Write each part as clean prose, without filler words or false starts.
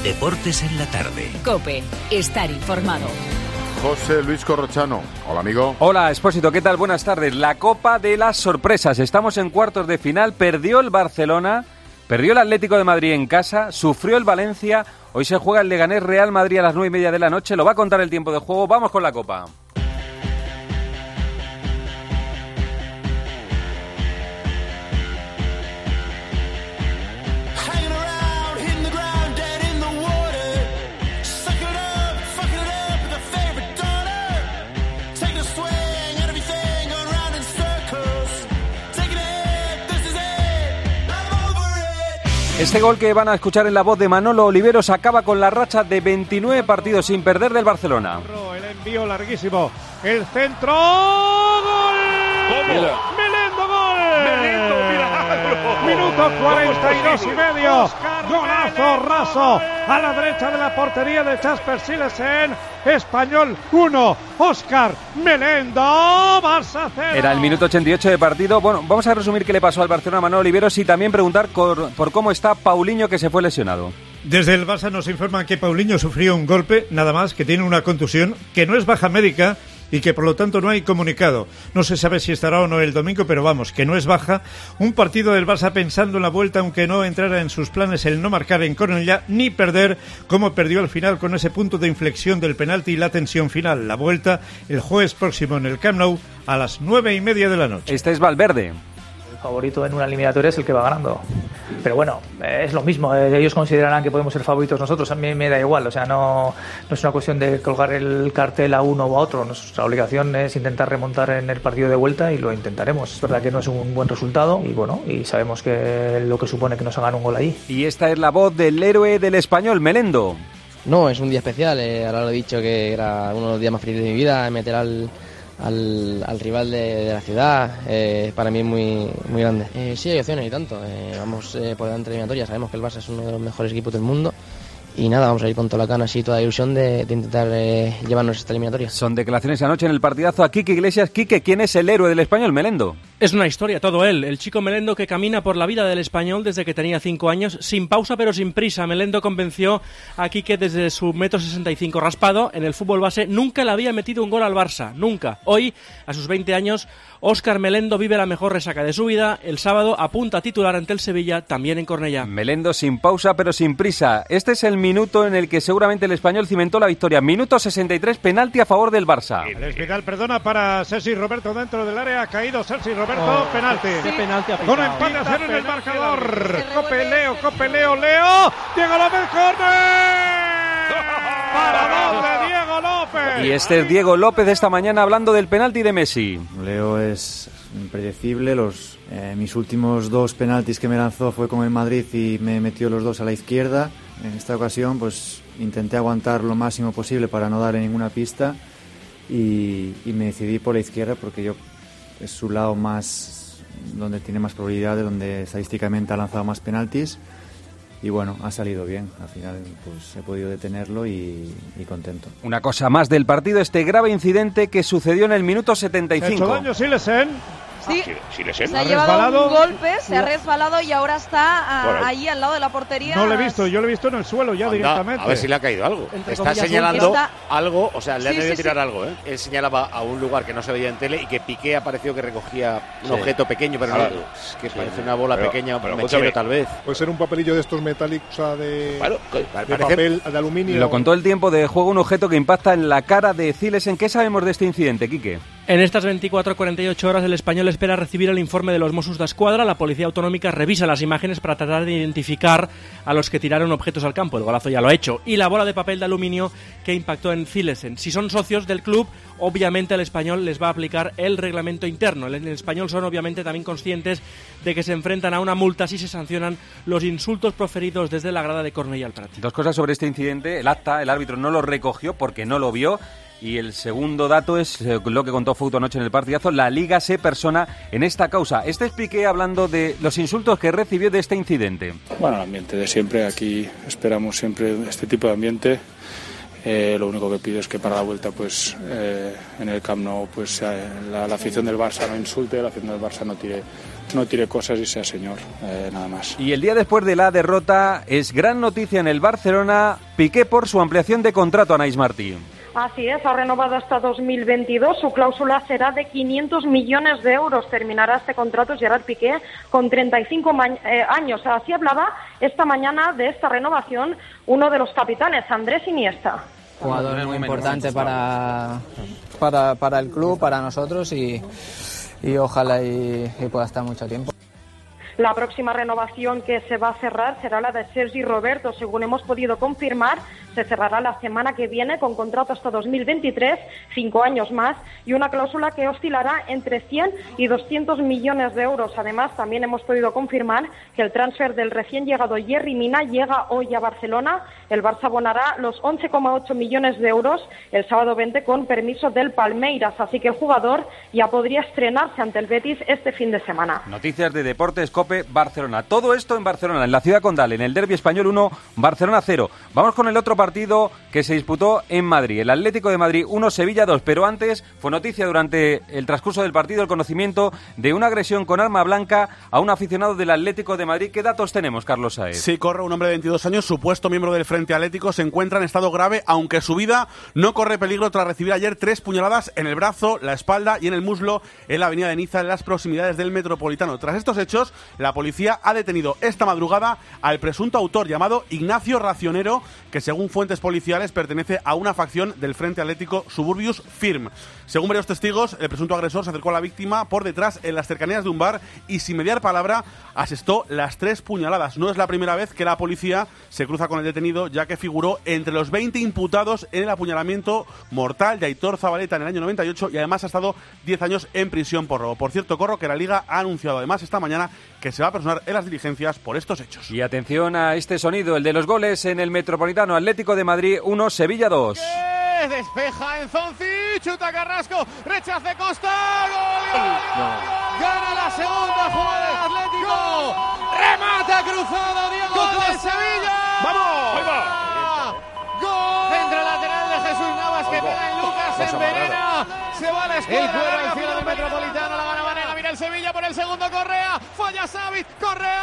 Deportes en la tarde. COPE, estar informado. José Luis Corrochano. Hola, amigo. Hola, Expósito, ¿qué tal? Buenas tardes. La Copa de las Sorpresas. Estamos en cuartos de final. Perdió el Barcelona, perdió el Atlético de Madrid en casa, sufrió el Valencia. Hoy se juega el Leganés Real Madrid a las 9:30 de la noche. Lo va a contar el tiempo de juego. Vamos con la Copa. Este gol que van a escuchar en la voz de Manolo Oliveros acaba con la racha de 29 partidos sin perder del Barcelona. El envío larguísimo, el centro, ¡gol! ¿Cómo? ¡Melendo, gol! ¡Melendo, milagro! Minuto 42 y medio, golazo raso a la derecha de la portería de Jasper Silesen. Español 1, Óscar Melendo, Barça 0. Era el minuto 88 de partido. Bueno, vamos a resumir qué le pasó al Barcelona a Manolo Oliveros y también preguntar por cómo está Paulinho, que se fue lesionado. Desde el Barça nos informan que Paulinho sufrió un golpe, nada más, que tiene una contusión, que no es baja médica y que por lo tanto no hay comunicado. No se sabe si estará o no el domingo, pero vamos, que no es baja. Un partido del Barça pensando en la vuelta, aunque no entrara en sus planes el no marcar en Cornellá ni perder, como perdió al final con ese punto de inflexión del penalti y la tensión final. La vuelta el jueves próximo en el Camp Nou a las 9:30 de la noche. Este es Valverde. Favorito en una eliminatoria es el que va ganando, pero bueno, es lo mismo, ellos considerarán que podemos ser favoritos nosotros, a mí me da igual, o sea, no es una cuestión de colgar el cartel a uno o a otro, nuestra obligación es intentar remontar en el partido de vuelta y lo intentaremos. Es verdad que no es un buen resultado y bueno, y sabemos que lo que supone que nos hagan un gol allí. Y esta es la voz del héroe del Español, Melendo. No, es un día especial, ahora lo he dicho que era uno de los días más felices de mi vida, meter al rival de la ciudad, para mí es muy grande. Sí, hay opciones y tanto, vamos por delante de eliminatoria, sabemos que el Barça es uno de los mejores equipos del mundo y nada, vamos a ir con toda la gana y toda la ilusión de intentar llevarnos esta eliminatoria. Son declaraciones anoche en el partidazo a Quique Iglesias. Quique, ¿quién es el héroe del Español, Melendo? Es una historia, todo él, el chico Melendo que camina por la vida del Español desde que tenía 5 años, sin pausa pero sin prisa. Melendo convenció a Quique desde su 1,65 m raspado en el fútbol base, nunca le había metido un gol al Barça, nunca. Hoy, a sus 20 años, Óscar Melendo vive la mejor resaca de su vida. El sábado apunta a titular ante el Sevilla, también en Cornellá. Melendo sin pausa pero sin prisa. Este es el minuto en el que seguramente el Español cimentó la victoria. Minuto 63, penalti a favor del Barça. El Vidal perdona para Sergi Roberto dentro del área, ha caído Sergi Roberto, penalti. Sí. Penalti con empate a 0 en el marcador. Cope Leo, Diego López, córner. Para de Diego López. Y este es Diego López esta mañana hablando del penalti de Messi. Leo es impredecible. Mis últimos 2 penaltis que me lanzó fue con el Madrid y me metió los 2 a la izquierda. En esta ocasión pues intenté aguantar lo máximo posible para no darle ninguna pista y me decidí por la izquierda porque es su lado más donde tiene más probabilidades, donde estadísticamente ha lanzado más penaltis. Y bueno, ha salido bien. Al final pues he podido detenerlo y contento. Una cosa más del partido, este grave incidente que sucedió en el minuto 75. ¿Ha hecho daño Silesen? Sí, Silesen. se ha llevado un golpe, se ha resbalado y ahora está ahí al lado de la portería. No lo he visto, yo lo he visto en el suelo ya directamente. A ver si le ha caído algo. Está señalando algo, o sea, le han debido tirar algo, ¿eh? Él señalaba a un lugar que no se veía en tele y que Piqué ha parecido que recogía un objeto pequeño, pero no, es que parece una bola pequeña, un mechero tal vez. Puede ser un papelillo de estos metálicos, o sea, de papel, de aluminio. Lo contó el tiempo de juego, un objeto que impacta en la cara de Silesen. ¿Qué sabemos de este incidente, Quique? En estas 24-48 horas el Español espera recibir el informe de los Mossos d'Esquadra. La Policía Autonómica revisa las imágenes para tratar de identificar a los que tiraron objetos al campo. El golazo ya lo ha hecho. Y la bola de papel de aluminio que impactó en Silesen. Si son socios del club, obviamente el Español les va a aplicar el reglamento interno. En el Español son obviamente también conscientes de que se enfrentan a una multa si se sancionan los insultos proferidos desde la grada de Cornellà al Prat. 2 cosas sobre este incidente. El acta, el árbitro no lo recogió porque no lo vio. Y el segundo dato es lo que contó Fouto anoche en el partidazo. La Liga se persona en esta causa. Este es Piqué hablando de los insultos que recibió de este incidente. Bueno, el ambiente de siempre. Aquí esperamos siempre este tipo de ambiente. Lo único que pido es que para la vuelta, pues en el Camp Nou, pues la afición del Barça no insulte, la afición del Barça no tire cosas y sea señor, nada más. Y el día después de la derrota es gran noticia en el Barcelona, Piqué por su ampliación de contrato, Anaís Martí. Así es, ha renovado hasta 2022, su cláusula será de 500 millones de euros, terminará este contrato Gerard Piqué con 35 años. Así hablaba esta mañana de esta renovación uno de los capitanes, Andrés Iniesta. Jugador muy importante para el club, para nosotros y ojalá y pueda estar mucho tiempo. La próxima renovación que se va a cerrar será la de Sergi Roberto. Según hemos podido confirmar, se cerrará la semana que viene con contrato hasta 2023, 5 años más, y una cláusula que oscilará entre 100 y 200 millones de euros. Además, también hemos podido confirmar que el transfer del recién llegado Yerry Mina llega hoy a Barcelona. El Barça abonará los 11,8 millones de euros el sábado 20 con permiso del Palmeiras, así que el jugador ya podría estrenarse ante el Betis este fin de semana. Noticias de Deportes COPE Barcelona. Todo esto en Barcelona, en la ciudad condal, en el derbi español 1, Barcelona 0. Vamos con el otro partido que se disputó en Madrid. El Atlético de Madrid 1, Sevilla 2. Pero antes fue noticia durante el transcurso del partido el conocimiento de una agresión con arma blanca a un aficionado del Atlético de Madrid. ¿Qué datos tenemos, Carlos Saez? Sí, corre un hombre de 22 años, supuesto miembro del Frente Atlético, se encuentra en estado grave, aunque su vida no corre peligro tras recibir ayer 3 puñaladas en el brazo, la espalda y en el muslo en la avenida de Niza, en las proximidades del Metropolitano. Tras estos hechos, la policía ha detenido esta madrugada al presunto autor llamado Ignacio Racionero, que según fuentes policiales pertenece a una facción del Frente Atlético Suburbius Firm. Según varios testigos, el presunto agresor se acercó a la víctima por detrás en las cercanías de un bar y sin mediar palabra asestó las 3 puñaladas. No es la primera vez que la policía se cruza con el detenido, ya que figuró entre los 20 imputados en el apuñalamiento mortal de Aitor Zabaleta en el año 98 y además ha estado 10 años en prisión por robo. Por cierto, Corro, que la Liga ha anunciado además esta mañana que se va a personar en las diligencias por estos hechos. Y atención a este sonido, el de los goles en el Metropolitano. Atlético de Madrid 1, Sevilla 2. Despeja en Zonzi, chuta Carrasco, rechace Costa, gol, gana la segunda jugada del Atlético, remata cruzado Diego Costa del Sevilla, ¡vamos! Gol, centro lateral de Jesús Navas que pega en Lucas, envenena, se va a la escuadra, el cuero al cielo del Metropolitano, la gana Vanega, mira el Sevilla por el segundo, Correa, falla Savic, Correa.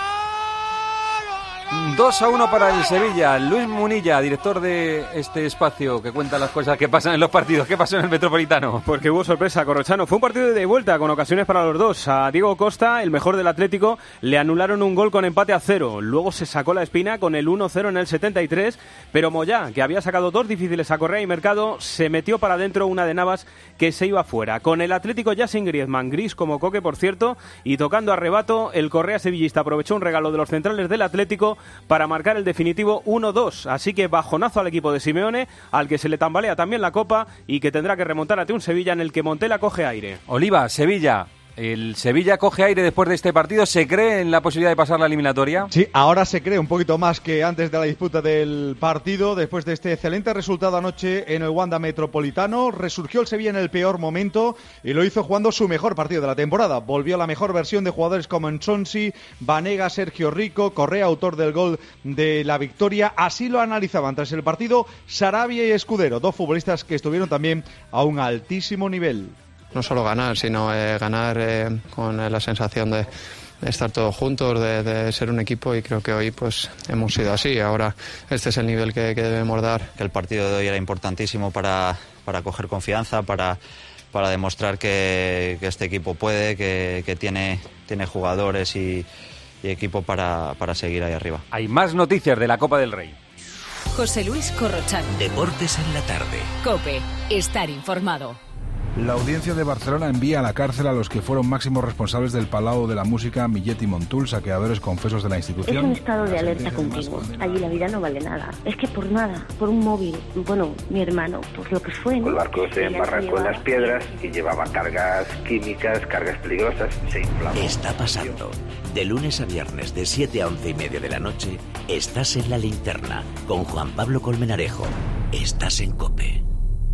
2-1 para el Sevilla. Luis Munilla, director de este espacio que cuenta las cosas que pasan en los partidos. ¿Qué pasó en el Metropolitano? Porque hubo sorpresa, Corrochano. Fue un partido de vuelta con ocasiones para los dos. A Diego Costa, el mejor del Atlético, le anularon un gol con empate a 0. Luego se sacó la espina con el 1-0 en el 73. Pero Moyá, que había sacado 2 difíciles a Correa y Mercado, se metió para adentro una de Navas que se iba fuera. Con el Atlético ya sin Griezmann, gris como Coque, por cierto, y tocando a rebato, el Correa sevillista aprovechó un regalo de los centrales del Atlético para marcar el definitivo 1-2, así que bajonazo al equipo de Simeone, al que se le tambalea también la Copa y que tendrá que remontar ante un Sevilla en el que Montela coge aire. Oliva, Sevilla. ¿El Sevilla coge aire después de este partido? ¿Se cree en la posibilidad de pasar la eliminatoria? Sí, ahora se cree un poquito más que antes de la disputa del partido. Después de este excelente resultado anoche en el Wanda Metropolitano, resurgió el Sevilla en el peor momento y lo hizo jugando su mejor partido de la temporada. Volvió a la mejor versión de jugadores como Ensonsi, Vanega, Sergio Rico, Correa, autor del gol de la victoria. Así lo analizaban tras el partido Sarabia y Escudero, 2 futbolistas que estuvieron también a un altísimo nivel. No solo ganar, sino ganar con la sensación de estar todos juntos, de ser un equipo, y creo que hoy pues hemos sido así. Ahora este es el nivel que debemos dar. El partido de hoy era importantísimo para coger confianza, para demostrar que este equipo puede, que tiene jugadores y equipo para seguir ahí arriba. Hay más noticias de la Copa del Rey. José Luis Corrochano. Deportes en la tarde. COPE. Estar informado. La Audiencia de Barcelona envía a la cárcel a los que fueron máximos responsables del Palau de la Música, Millet y Montul, saqueadores confesos de la institución. Es un estado de alerta continuo. Allí la vida no vale nada. Es que por nada, por un móvil, bueno, mi hermano, por lo que fue, ¿no? El barco se embarrancó en las piedras y llevaba cargas químicas, cargas peligrosas, se inflamó. Está pasando. De lunes a viernes, de 7 a 11:30 de la noche, estás en La Linterna, con Juan Pablo Colmenarejo. Estás en COPE.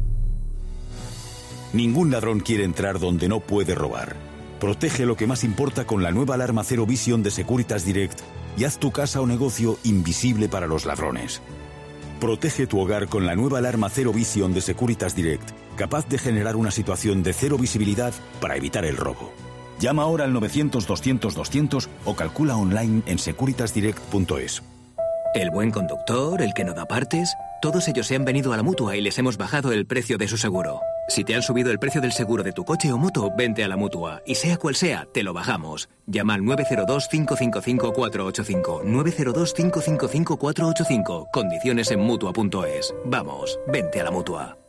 Ningún ladrón quiere entrar donde no puede robar. Protege lo que más importa con la nueva alarma Zero Vision de Securitas Direct y haz tu casa o negocio invisible para los ladrones. Protege tu hogar con la nueva alarma Zero Vision de Securitas Direct, capaz de generar una situación de cero visibilidad para evitar el robo. Llama ahora al 900-200-200 o calcula online en securitasdirect.es. El buen conductor, el que no da partes, todos ellos se han venido a la Mutua y les hemos bajado el precio de su seguro. Si te han subido el precio del seguro de tu coche o moto, vente a la Mutua. Y sea cual sea, te lo bajamos. Llama al 902-555-485. 902-555-485. Condiciones en Mutua.es. Vamos, vente a la Mutua.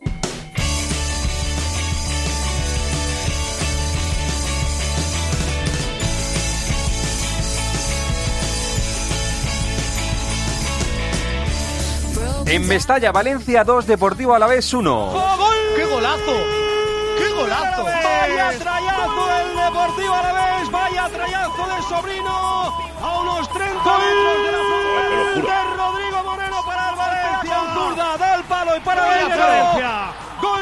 En Mestalla, Valencia 2, Deportivo Alavés 1. ¡Oh, gol! ¡Qué golazo! ¡Qué golazo! ¡Vaya trayazo el Deportivo Alavés! ¡Vaya trayazo de Sobrino! A unos 30 metros de la frontal de Rodrigo Moreno para el Valencia. Un zurda, da el palo y para Valencia. ¡Gol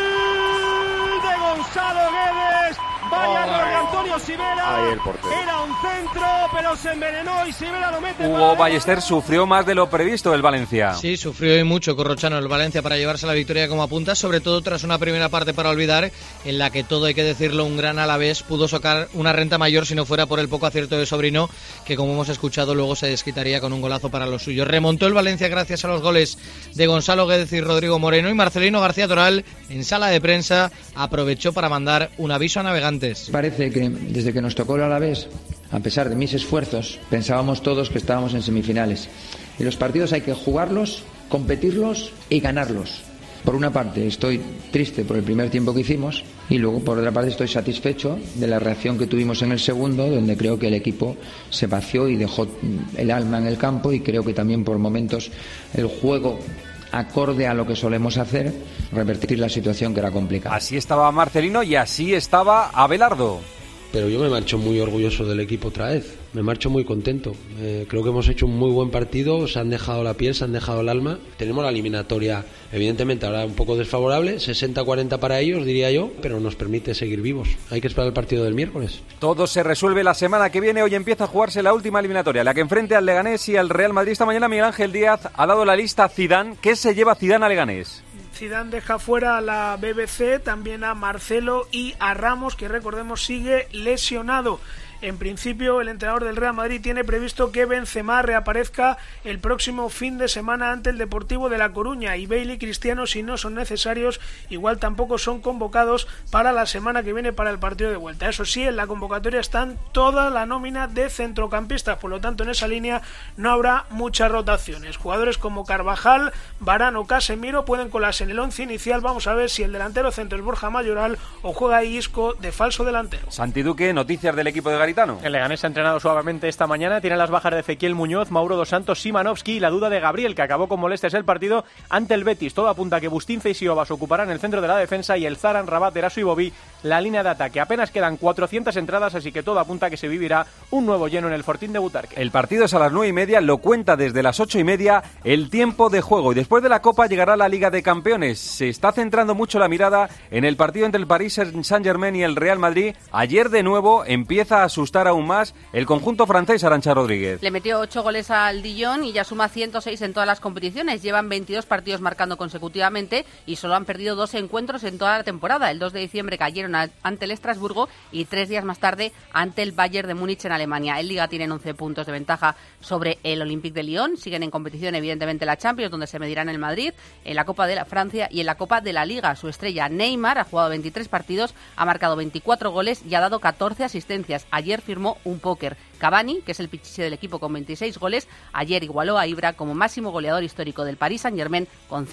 de Gonzalo Guedes! Vaya gol de Antonio Sivera. Era un centro, pero se envenenó y Sivera lo mete. Hugo Ballester sufrió más de lo previsto el Valencia. Sí, sufrió y mucho Corrochano el Valencia para llevarse la victoria como apunta, sobre todo tras una primera parte para olvidar, en la que todo, hay que decirlo, un gran Alavés pudo sacar una renta mayor si no fuera por el poco acierto de Sobrino, que como hemos escuchado luego se desquitaría con un golazo para los suyos. Remontó el Valencia gracias a los goles de Gonzalo Guedes y Rodrigo Moreno, y Marcelino García Toral en sala de prensa aprovechó para mandar un aviso a navegantes. Parece que desde que nos tocó el Alavés, a pesar de mis esfuerzos, pensábamos todos que estábamos en semifinales. Y los partidos hay que jugarlos, competirlos y ganarlos. Por una parte estoy triste por el primer tiempo que hicimos y luego por otra parte estoy satisfecho de la reacción que tuvimos en el segundo, donde creo que el equipo se vació y dejó el alma en el campo, y creo que también por momentos el juego acorde a lo que solemos hacer, revertir la situación que era complicada. Así estaba Marcelino y así estaba Abelardo. Pero yo me marcho muy orgulloso del equipo otra vez, me marcho muy contento. Creo que hemos hecho un muy buen partido, se han dejado la piel, se han dejado el alma. Tenemos la eliminatoria, evidentemente ahora un poco desfavorable, 60-40 para ellos, diría yo, pero nos permite seguir vivos. Hay que esperar el partido del miércoles. Todo se resuelve la semana que viene. Hoy empieza a jugarse la última eliminatoria, la que enfrente al Leganés y al Real Madrid. Esta mañana Miguel Ángel Díaz ha dado la lista a Zidane. ¿Qué se lleva Zidane a Leganés? Zidane deja fuera a la BBC, también a Marcelo y a Ramos, que recordemos sigue lesionado. En principio, el entrenador del Real Madrid tiene previsto que Benzema reaparezca el próximo fin de semana ante el Deportivo de La Coruña, y Bale y Cristiano, si no son necesarios, igual tampoco son convocados para la semana que viene para el partido de vuelta. Eso sí, en la convocatoria están toda la nómina de centrocampistas, por lo tanto en esa línea no habrá muchas rotaciones. Jugadores como Carvajal, Varane o Casemiro pueden colarse en el once inicial. Vamos a ver si el delantero centro es Borja Mayoral o juega Isco de falso delantero. Santi Duque, noticias del equipo de Garitano. El Leganés ha entrenado suavemente esta mañana, tiene las bajas de Ezequiel Muñoz, Mauro dos Santos, Szymanowski y la duda de Gabriel, que acabó con molestias el partido ante el Betis. Todo apunta a que Bustince y Siobas ocuparán el centro de la defensa y el Zaran, Rabat, Eraso y Bobí la línea de ataque. Apenas quedan 400 entradas, así que todo apunta a que se vivirá un nuevo lleno en el Fortín de Butarque. El partido es a las 9:30, lo cuenta desde las 8:30 el tiempo de juego, y después de la Copa llegará la Liga de Campeones. Se está centrando mucho la mirada en el partido entre el Paris Saint-Germain y el Real Madrid. Ayer de nuevo empieza a asustar aún más el conjunto francés, Arantxa Rodríguez. Le metió 8 goles al Dijon y ya suma 106 en todas las competiciones. Llevan 22 partidos marcando consecutivamente y solo han perdido 2 encuentros en toda la temporada. El 2 de diciembre cayeron ante el Estrasburgo y 3 días más tarde ante el Bayern de Múnich en Alemania. En Liga tienen 11 puntos de ventaja sobre el Olympique de Lyon. Siguen en competición evidentemente la Champions, donde se medirán el Madrid, en la Copa de la Francia y en la Copa de la Liga. Su estrella Neymar ha jugado 23 partidos, ha marcado 24 goles y ha dado 14 asistencias. Ayer firmó un póker. Cavani, que es el pichiche del equipo con 26 goles, ayer igualó a Ibra como máximo goleador histórico del Paris Saint-Germain con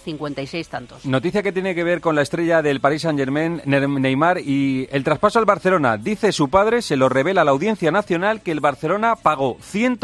156 tantos. Noticia que tiene que ver con la estrella del Paris Saint-Germain, Neymar, y el traspaso al Barcelona. Dice su padre, se lo revela a la Audiencia Nacional, que el Barcelona pagó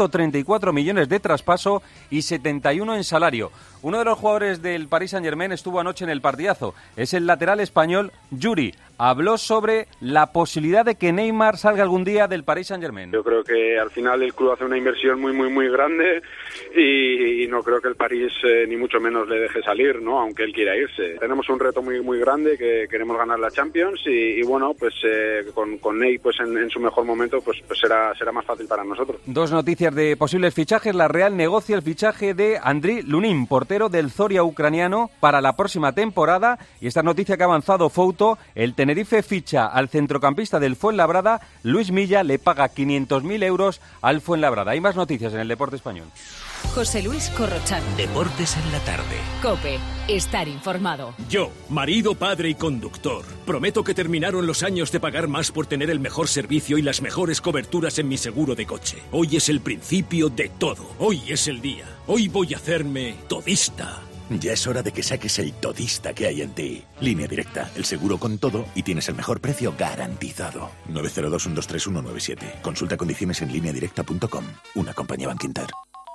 134 millones de traspaso y 71 en salario. Uno de los jugadores del Paris Saint-Germain estuvo anoche en el partidazo. Es el lateral español Yuri. Habló sobre la posibilidad de que Neymar salga algún día del Paris Saint-Germain. Yo creo creo que al final el club hace una inversión muy grande y no creo que el París ni mucho menos le deje salir, ¿no? Aunque él quiera irse. Tenemos un reto muy grande, que queremos ganar la Champions y bueno, pues con Ney pues en su mejor momento pues será más fácil para nosotros. Dos noticias de posibles fichajes. La Real negocia el fichaje de Andriy Lunin, portero del Zorya ucraniano, para la próxima temporada. Y esta noticia que ha avanzado Fouto: el Tenerife ficha al centrocampista del Fuenlabrada, Luis Milla, le paga 500.000 euros al Fuenlabrada. Hay más noticias en el deporte español. José Luis Corrochano. Deportes en la tarde. COPE. Estar informado. Yo, marido, padre y conductor, prometo que terminaron los años de pagar más por tener el mejor servicio y las mejores coberturas en mi seguro de coche. Hoy es el principio de todo. Hoy es el día. Hoy voy a hacerme todista. Ya es hora de que saques el todista que hay en ti. Línea Directa, el seguro con todo y tienes el mejor precio garantizado. 902-123-197. Consulta condiciones en lineadirecta.com. Una compañía Bank Inter.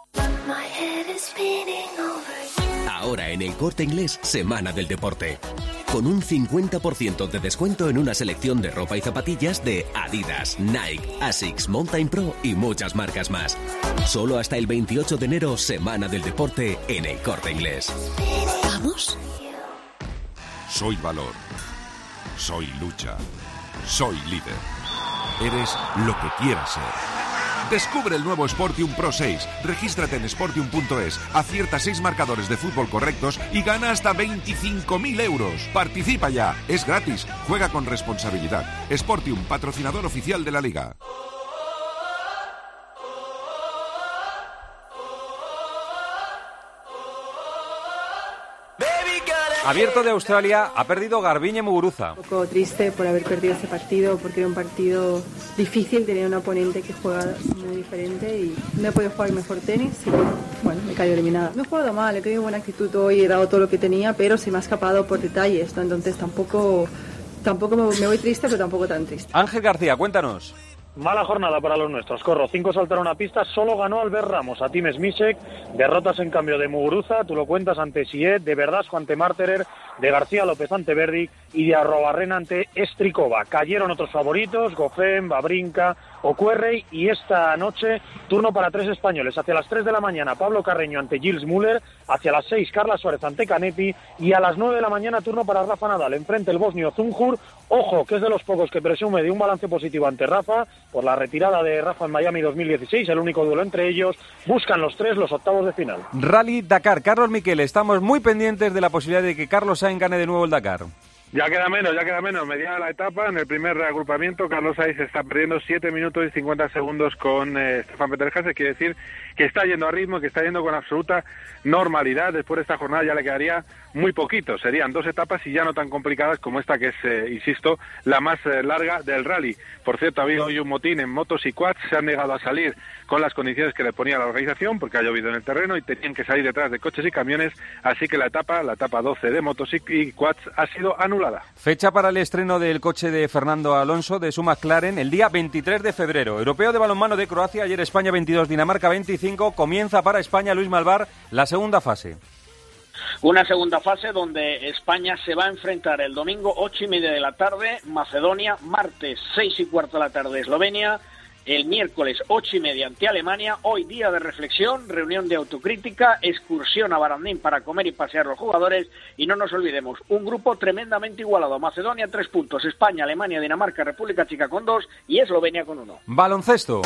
Ahora en El Corte Inglés, Semana del Deporte. Con un 50% de descuento en una selección de ropa y zapatillas de Adidas, Nike, Asics, Mountain Pro y muchas marcas más. Solo hasta el 28 de enero, Semana del Deporte en El Corte Inglés. ¿Vamos? Soy valor. Soy lucha. Soy líder. Eres lo que quieras ser. Descubre el nuevo Sportium Pro 6. Regístrate en sportium.es, acierta 6 marcadores de fútbol correctos y gana hasta 25.000 euros. Participa ya, es gratis. Juega con responsabilidad. Sportium, patrocinador oficial de la Liga. Abierto de Australia, ha perdido Garbiñe Muguruza. Un poco triste por haber perdido ese partido, porque era un partido difícil, tenía un oponente que juega muy diferente y no he podido jugar mejor tenis y bueno, me cayó eliminada. No he jugado mal, he tenido buena actitud hoy, he dado todo lo que tenía, pero se me ha escapado por detalles, ¿no? Entonces tampoco me voy triste, pero tampoco tan triste. Ángel García, cuéntanos. Mala jornada para los nuestros. 5 saltaron a pista, solo ganó Albert Ramos, a Tim Smisek, derrotas en cambio de Muguruza, tú lo cuentas, ante Siet, de Verdasco ante Marterer, de García López ante Verdic y de Arrobarrena ante Strikova. Cayeron otros favoritos, Goffin, Babrinka, Ocuerrey, y esta noche turno para 3 españoles. Hacia las 3 de la mañana Pablo Carreño ante Gilles Müller, hacia las 6 Carla Suárez ante Canetti y a las 9 de la mañana turno para Rafa Nadal. Enfrente el bosnio Zungur, ojo que es de los pocos que presume de un balance positivo ante Rafa por la retirada de Rafa en Miami 2016, el único duelo entre ellos. Buscan los 3 los octavos de final. Rally Dakar, Carlos Miquel, estamos muy pendientes de la posibilidad de que Carlos Sainz gane de nuevo el Dakar. Ya queda menos. Media la etapa, en el primer reagrupamiento, Carlos Sainz está perdiendo 7 minutos y 50 segundos con Stefan Peterhaze. Quiere decir que está yendo a ritmo, que está yendo con absoluta normalidad. Después de esta jornada ya le quedaría muy poquito. Serían 2 etapas y ya no tan complicadas como esta, que es, insisto, la más larga del rally. Por cierto, ha habido hoy un motín en motos y quads. Se han negado a salir con las condiciones que le ponía la organización, porque ha llovido en el terreno y tenían que salir detrás de coches y camiones. Así que la etapa 12 de motos y quads ha sido anulada. Fecha para el estreno del coche de Fernando Alonso de su McLaren el día 23 de febrero. Europeo de balonmano de Croacia, ayer España 22, Dinamarca 25. Comienza para España, Luis Malvar, la segunda fase. Una segunda fase donde España se va a enfrentar el domingo 8:30 de la tarde, Macedonia, martes 6:15 de la tarde, Eslovenia, el miércoles 8:30 ante Alemania. Hoy día de reflexión, reunión de autocrítica, excursión a Barandín para comer y pasear los jugadores, y no nos olvidemos, un grupo tremendamente igualado. Macedonia 3 puntos, España, Alemania, Dinamarca, República Checa con 2 y Eslovenia con 1. Baloncesto.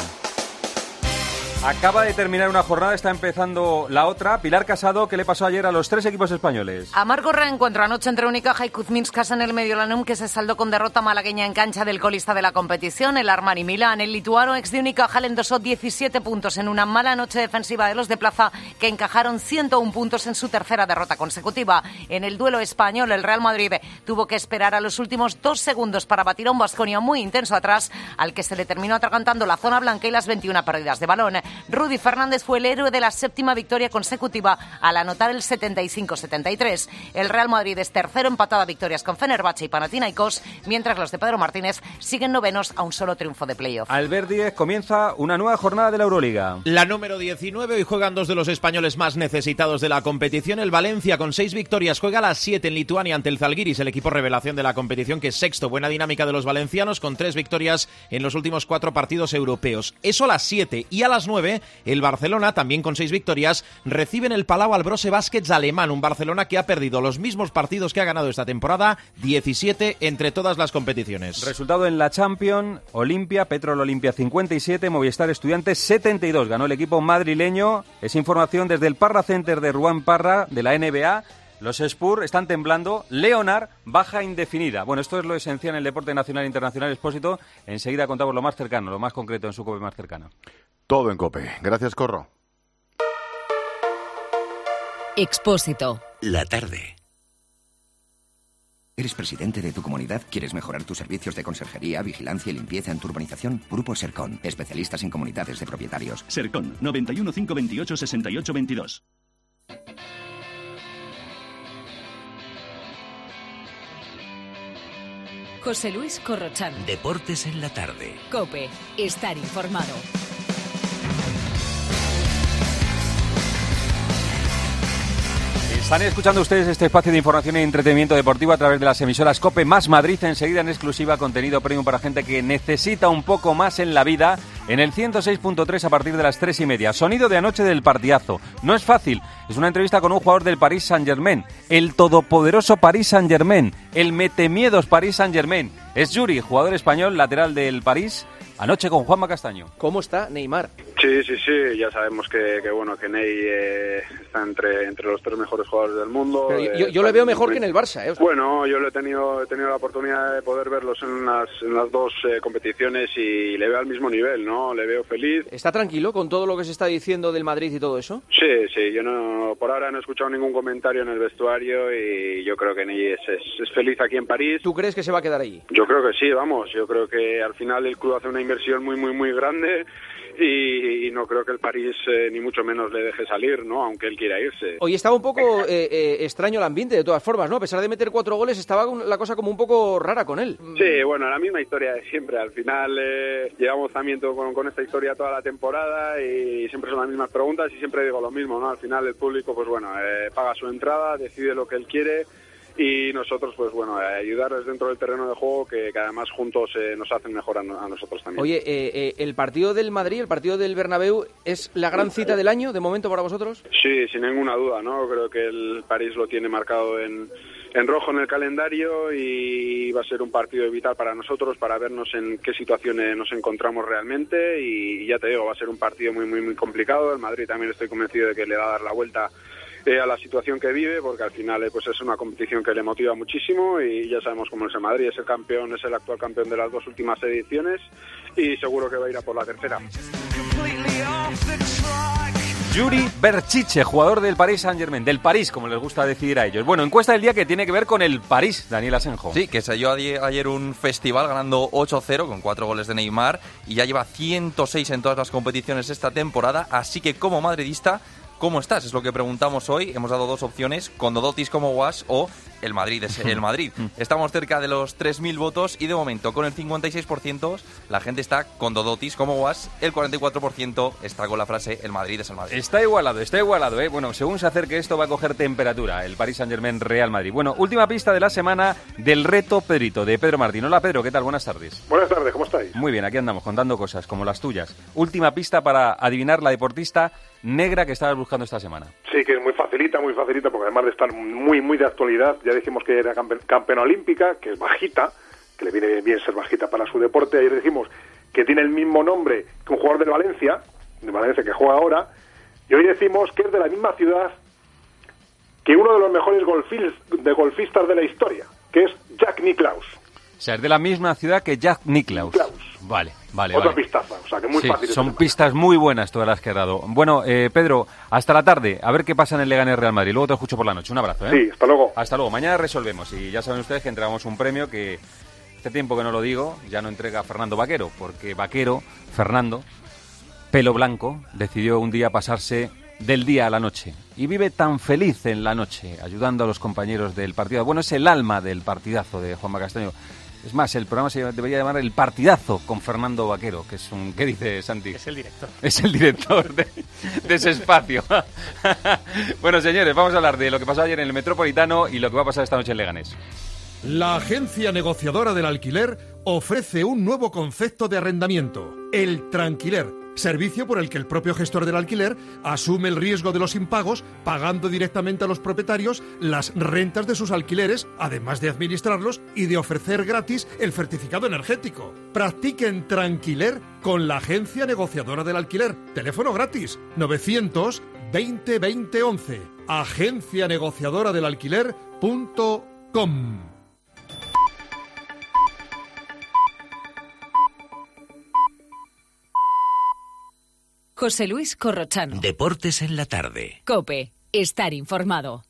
Acaba de terminar una jornada, está empezando la otra. Pilar Casado, ¿qué le pasó ayer a los 3 equipos españoles? Amargo reencuentro anoche entre Unicaja y Kuzminskas en el Mediolanum, que se saldó con derrota malagueña en cancha del colista de la competición, el Armani Milán. El lituano ex de Unicaja le endosó 17 puntos en una mala noche defensiva de los de plaza, que encajaron 101 puntos en su tercera derrota consecutiva. En el duelo español, el Real Madrid tuvo que esperar a los últimos 2 segundos para batir a un Baskonia muy intenso atrás, al que se le terminó atragantando la zona blanca y las 21 pérdidas de balón. Rudy Fernández fue el héroe de la 7ª victoria consecutiva al anotar el 75-73. El Real Madrid es tercero, empatado a victorias con Fenerbahce y Panathinaikos, mientras los de Pedro Martínez siguen novenos a un solo triunfo de playoff. Albert Díez, comienza una nueva jornada de la Euroliga. La número 19, hoy juegan dos de los españoles más necesitados de la competición. El Valencia, con 6 victorias, juega a las 7 en Lituania ante el Zalgiris, el equipo revelación de la competición, que es sexto. Buena dinámica de los valencianos, con 3 victorias en los últimos 4 partidos europeos. Eso a las 7. Y a las 9, el Barcelona, también con 6 victorias, recibe en el Palau al Brose Baskets alemán. Un Barcelona que ha perdido los mismos partidos que ha ganado esta temporada, 17 entre todas las competiciones. Resultado en la Champions: Olimpia, Petrol Olimpia 57, Movistar Estudiantes 72. Ganó el equipo madrileño. Es información desde el Parra Center de Ruan Parra, de la NBA. Los Spurs están temblando. Leonard, baja indefinida. Bueno, esto es lo esencial en el deporte nacional e internacional. Expósito. Enseguida contamos lo más cercano, lo más concreto en su COPE más cercana. Todo en COPE. Gracias, Corro. Expósito. La tarde. ¿Eres presidente de tu comunidad? ¿Quieres mejorar tus servicios de conserjería, vigilancia y limpieza en tu urbanización? Grupo Sercon, especialistas en comunidades de propietarios. Sercon, 91 528 68 22. José Luis Corrochano. Deportes en la tarde. COPE. Estar informado. Están escuchando ustedes este espacio de información y entretenimiento deportivo a través de las emisoras COPE más Madrid. Enseguida en exclusiva contenido premium para gente que necesita un poco más en la vida. En el 106.3 a partir de las 3:30. Sonido de anoche del partidazo. No es fácil. Es una entrevista con un jugador del Paris Saint-Germain. El todopoderoso Paris Saint-Germain. El metemiedos Paris Saint-Germain. Es Yuri, jugador español, lateral del París. Anoche con Juanma Castaño. ¿Cómo está Neymar? Sí, ya sabemos que Ney está entre los 3 mejores jugadores del mundo. Pero yo le veo mejor que en el Barça, ¿eh? Bueno, yo he tenido la oportunidad de poder verlos en las dos competiciones y le veo al mismo nivel, ¿no? Le veo feliz. ¿Está tranquilo con todo lo que se está diciendo del Madrid y todo eso? Sí, yo por ahora no he escuchado ningún comentario en el vestuario y yo creo que Ney es feliz aquí en París. ¿Tú crees que se va a quedar allí? Yo creo que sí, vamos. Yo creo que al final el club hace una inversión muy grande y no creo que el París ni mucho menos le deje salir, ¿no? Aunque él quiera irse. Hoy estaba un poco extraño el ambiente, de todas formas, ¿no? A pesar de meter 4 goles, estaba la cosa como un poco rara con él. Sí, bueno, la misma historia de siempre. Al final llevamos también con esta historia toda la temporada y siempre son las mismas preguntas y siempre digo lo mismo, ¿no? Al final el público, pues bueno, paga su entrada, decide lo que él quiere. Y nosotros, pues bueno, ayudarles dentro del terreno de juego que además juntos nos hacen mejor a nosotros también. Oye, el partido del Madrid, el partido del Bernabéu, ¿es la gran cita del año de momento para vosotros? Sí, sin ninguna duda, ¿no? Creo que el París lo tiene marcado en rojo en el calendario y va a ser un partido vital para nosotros para vernos en qué situaciones nos encontramos realmente y ya te digo, va a ser un partido muy complicado. El Madrid también estoy convencido de que le va a dar la vuelta a la situación que vive, porque al final pues es una competición que le motiva muchísimo y ya sabemos cómo es el Madrid, es el actual campeón de las 2 últimas ediciones y seguro que va a ir a por la tercera. Yuri Berchiche, jugador del Paris Saint-Germain, del París, como les gusta decir a ellos. Bueno, encuesta del día que tiene que ver con el París, Daniel Asenjo. Sí, que se dio ayer un festival ganando 8-0 con 4 goles de Neymar y ya lleva 106 en todas las competiciones esta temporada, así que como madridista, ¿cómo estás? Es lo que preguntamos hoy. Hemos dado 2 opciones, con Dodotis como Guas o el Madrid es el Madrid. Estamos cerca de los 3.000 votos y de momento con el 56% la gente está con Dodotis como Guas, el 44% está con la frase el Madrid es el Madrid. Está igualado, ¿eh? Bueno, según se acerque esto va a coger temperatura el Paris Saint-Germain Real Madrid. Bueno, última pista de la semana del reto Pedrito, de Pedro Martín. Hola Pedro, ¿qué tal? Buenas tardes. Buenas tardes, ¿cómo estáis? Muy bien, aquí andamos contando cosas como las tuyas. Última pista para adivinar la deportista negra que estabas buscando esta semana. Sí, que es muy facilita, porque además de estar muy de actualidad, ya dijimos que era campeona olímpica, que es bajita, que le viene bien ser bajita para su deporte. Ayer dijimos que tiene el mismo nombre que un jugador de Valencia que juega ahora, y hoy decimos que es de la misma ciudad que uno de los mejores golfistas de la historia, que es Jack Nicklaus. O sea, es de la misma ciudad que Jack Nicklaus. Vale. Otra pistaza, o sea, que muy fácil. Son pistas muy buenas todas las que he dado. Bueno, Pedro, hasta la tarde, a ver qué pasa en el Leganés Real Madrid. Luego te escucho por la noche. Un abrazo, ¿eh? Sí, hasta luego. Hasta luego. Mañana resolvemos y ya saben ustedes que entregamos un premio que hace tiempo que no lo digo, ya no entrega Fernando Vaquero, porque Vaquero, Fernando, pelo blanco, decidió un día pasarse del día a la noche. Y vive tan feliz en la noche, ayudando a los compañeros del partido. Bueno, es el alma del partidazo de Juanma Castaño. Es más, el programa se debería llamar El Partidazo con Fernando Vaquero, que es un... ¿Qué dice Santi? Es el director. Es el director de ese espacio. Bueno, señores, vamos a hablar de lo que pasó ayer en el Metropolitano y lo que va a pasar esta noche en Leganés. La agencia negociadora del alquiler ofrece un nuevo concepto de arrendamiento, el tranquiler, servicio por el que el propio gestor del alquiler asume el riesgo de los impagos, pagando directamente a los propietarios las rentas de sus alquileres, además de administrarlos y de ofrecer gratis el certificado energético. Practiquen tranquiler con la agencia negociadora del alquiler. Teléfono gratis 900 20 20 11. agencianegociadoradelalquiler.com. José Luis Corrochano. Deportes en la tarde. COPE. Estar informado.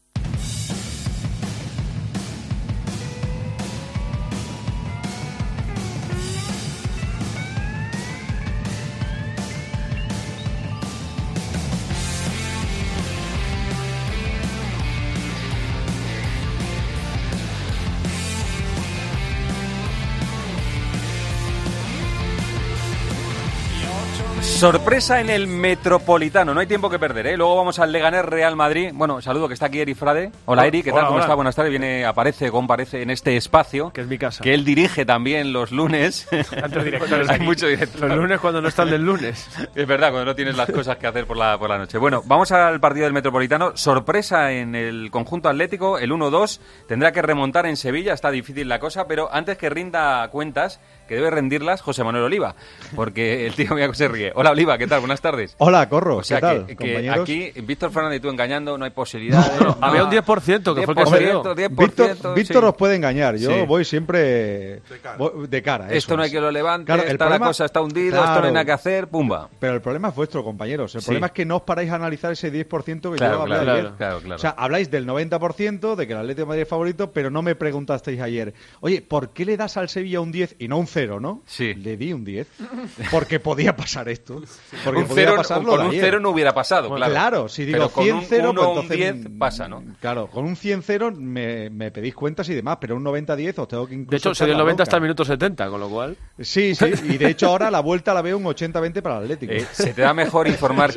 Sorpresa en el Metropolitano, no hay tiempo que perder, ¿eh? Luego vamos al Leganés Real Madrid. Bueno, saludo que está aquí Eri Frade. Hola Eri, ¿qué tal? ¿Cómo está? Buenas tardes. Comparece en este espacio. Que es mi casa. Que él dirige también los lunes. Tantos directores Hay mucho director. Los lunes cuando no están del lunes. Es verdad, cuando no tienes las cosas que hacer por la noche. Bueno, vamos al partido del Metropolitano. Sorpresa en el conjunto atlético, el 1-2. Tendrá que remontar en Sevilla, está difícil la cosa, pero antes que rinda cuentas, que debe rendirlas José Manuel Oliva, porque el tío mira que se ríe. Hola Oliva, ¿qué tal? Buenas tardes. Hola, Corro, o sea, ¿qué tal, que compañeros? Aquí, Víctor Fernández y tú engañando, no hay posibilidad. Había un 10%, que fue el que se dio. 10%, Víctor os puede engañar, yo Sí. voy siempre de cara. Esto no hay que lo levante, Claro, el problema- la cosa está hundida, Claro. esto no hay nada que hacer, pumba. Pero el problema es vuestro, compañeros. El Sí. problema es que no os paráis a analizar ese 10% que Claro, yo hablé claro, ayer. claro. O sea, habláis del 90%, de que el Atlético de Madrid es favorito, pero no me preguntasteis ayer, oye, ¿por qué le das al Sevilla un 10 y no un 0, no? Sí. Le di un 10, porque podía pasar esto. Porque Un podía cero, pasar lo con de un ayer. 0 no hubiera pasado, claro. Claro, si digo Pero con 100-0, un pues 1 o un entonces... 10 pasa, ¿no? Claro, con un 100-0 me pedís cuentas y demás, pero un 90-10 os tengo que incluso... De hecho, se dio el 90 hasta el minuto 70, con lo cual... Sí, y de hecho ahora la vuelta la veo un 80-20 para el Atlético. Se te da mejor informar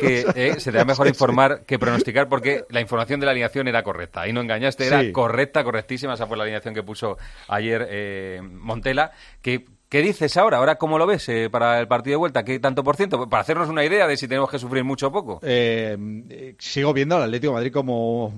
que pronosticar, porque la información de la alineación era correcta. Ahí no engañaste, era Sí. correctísima. Esa fue la alineación que puso ayer Montela. ¿Qué dices ahora? ¿Ahora cómo lo ves para el partido de vuelta? ¿Qué tanto por ciento? Para hacernos una idea de si tenemos que sufrir mucho o poco. Sigo viendo al Atlético de Madrid como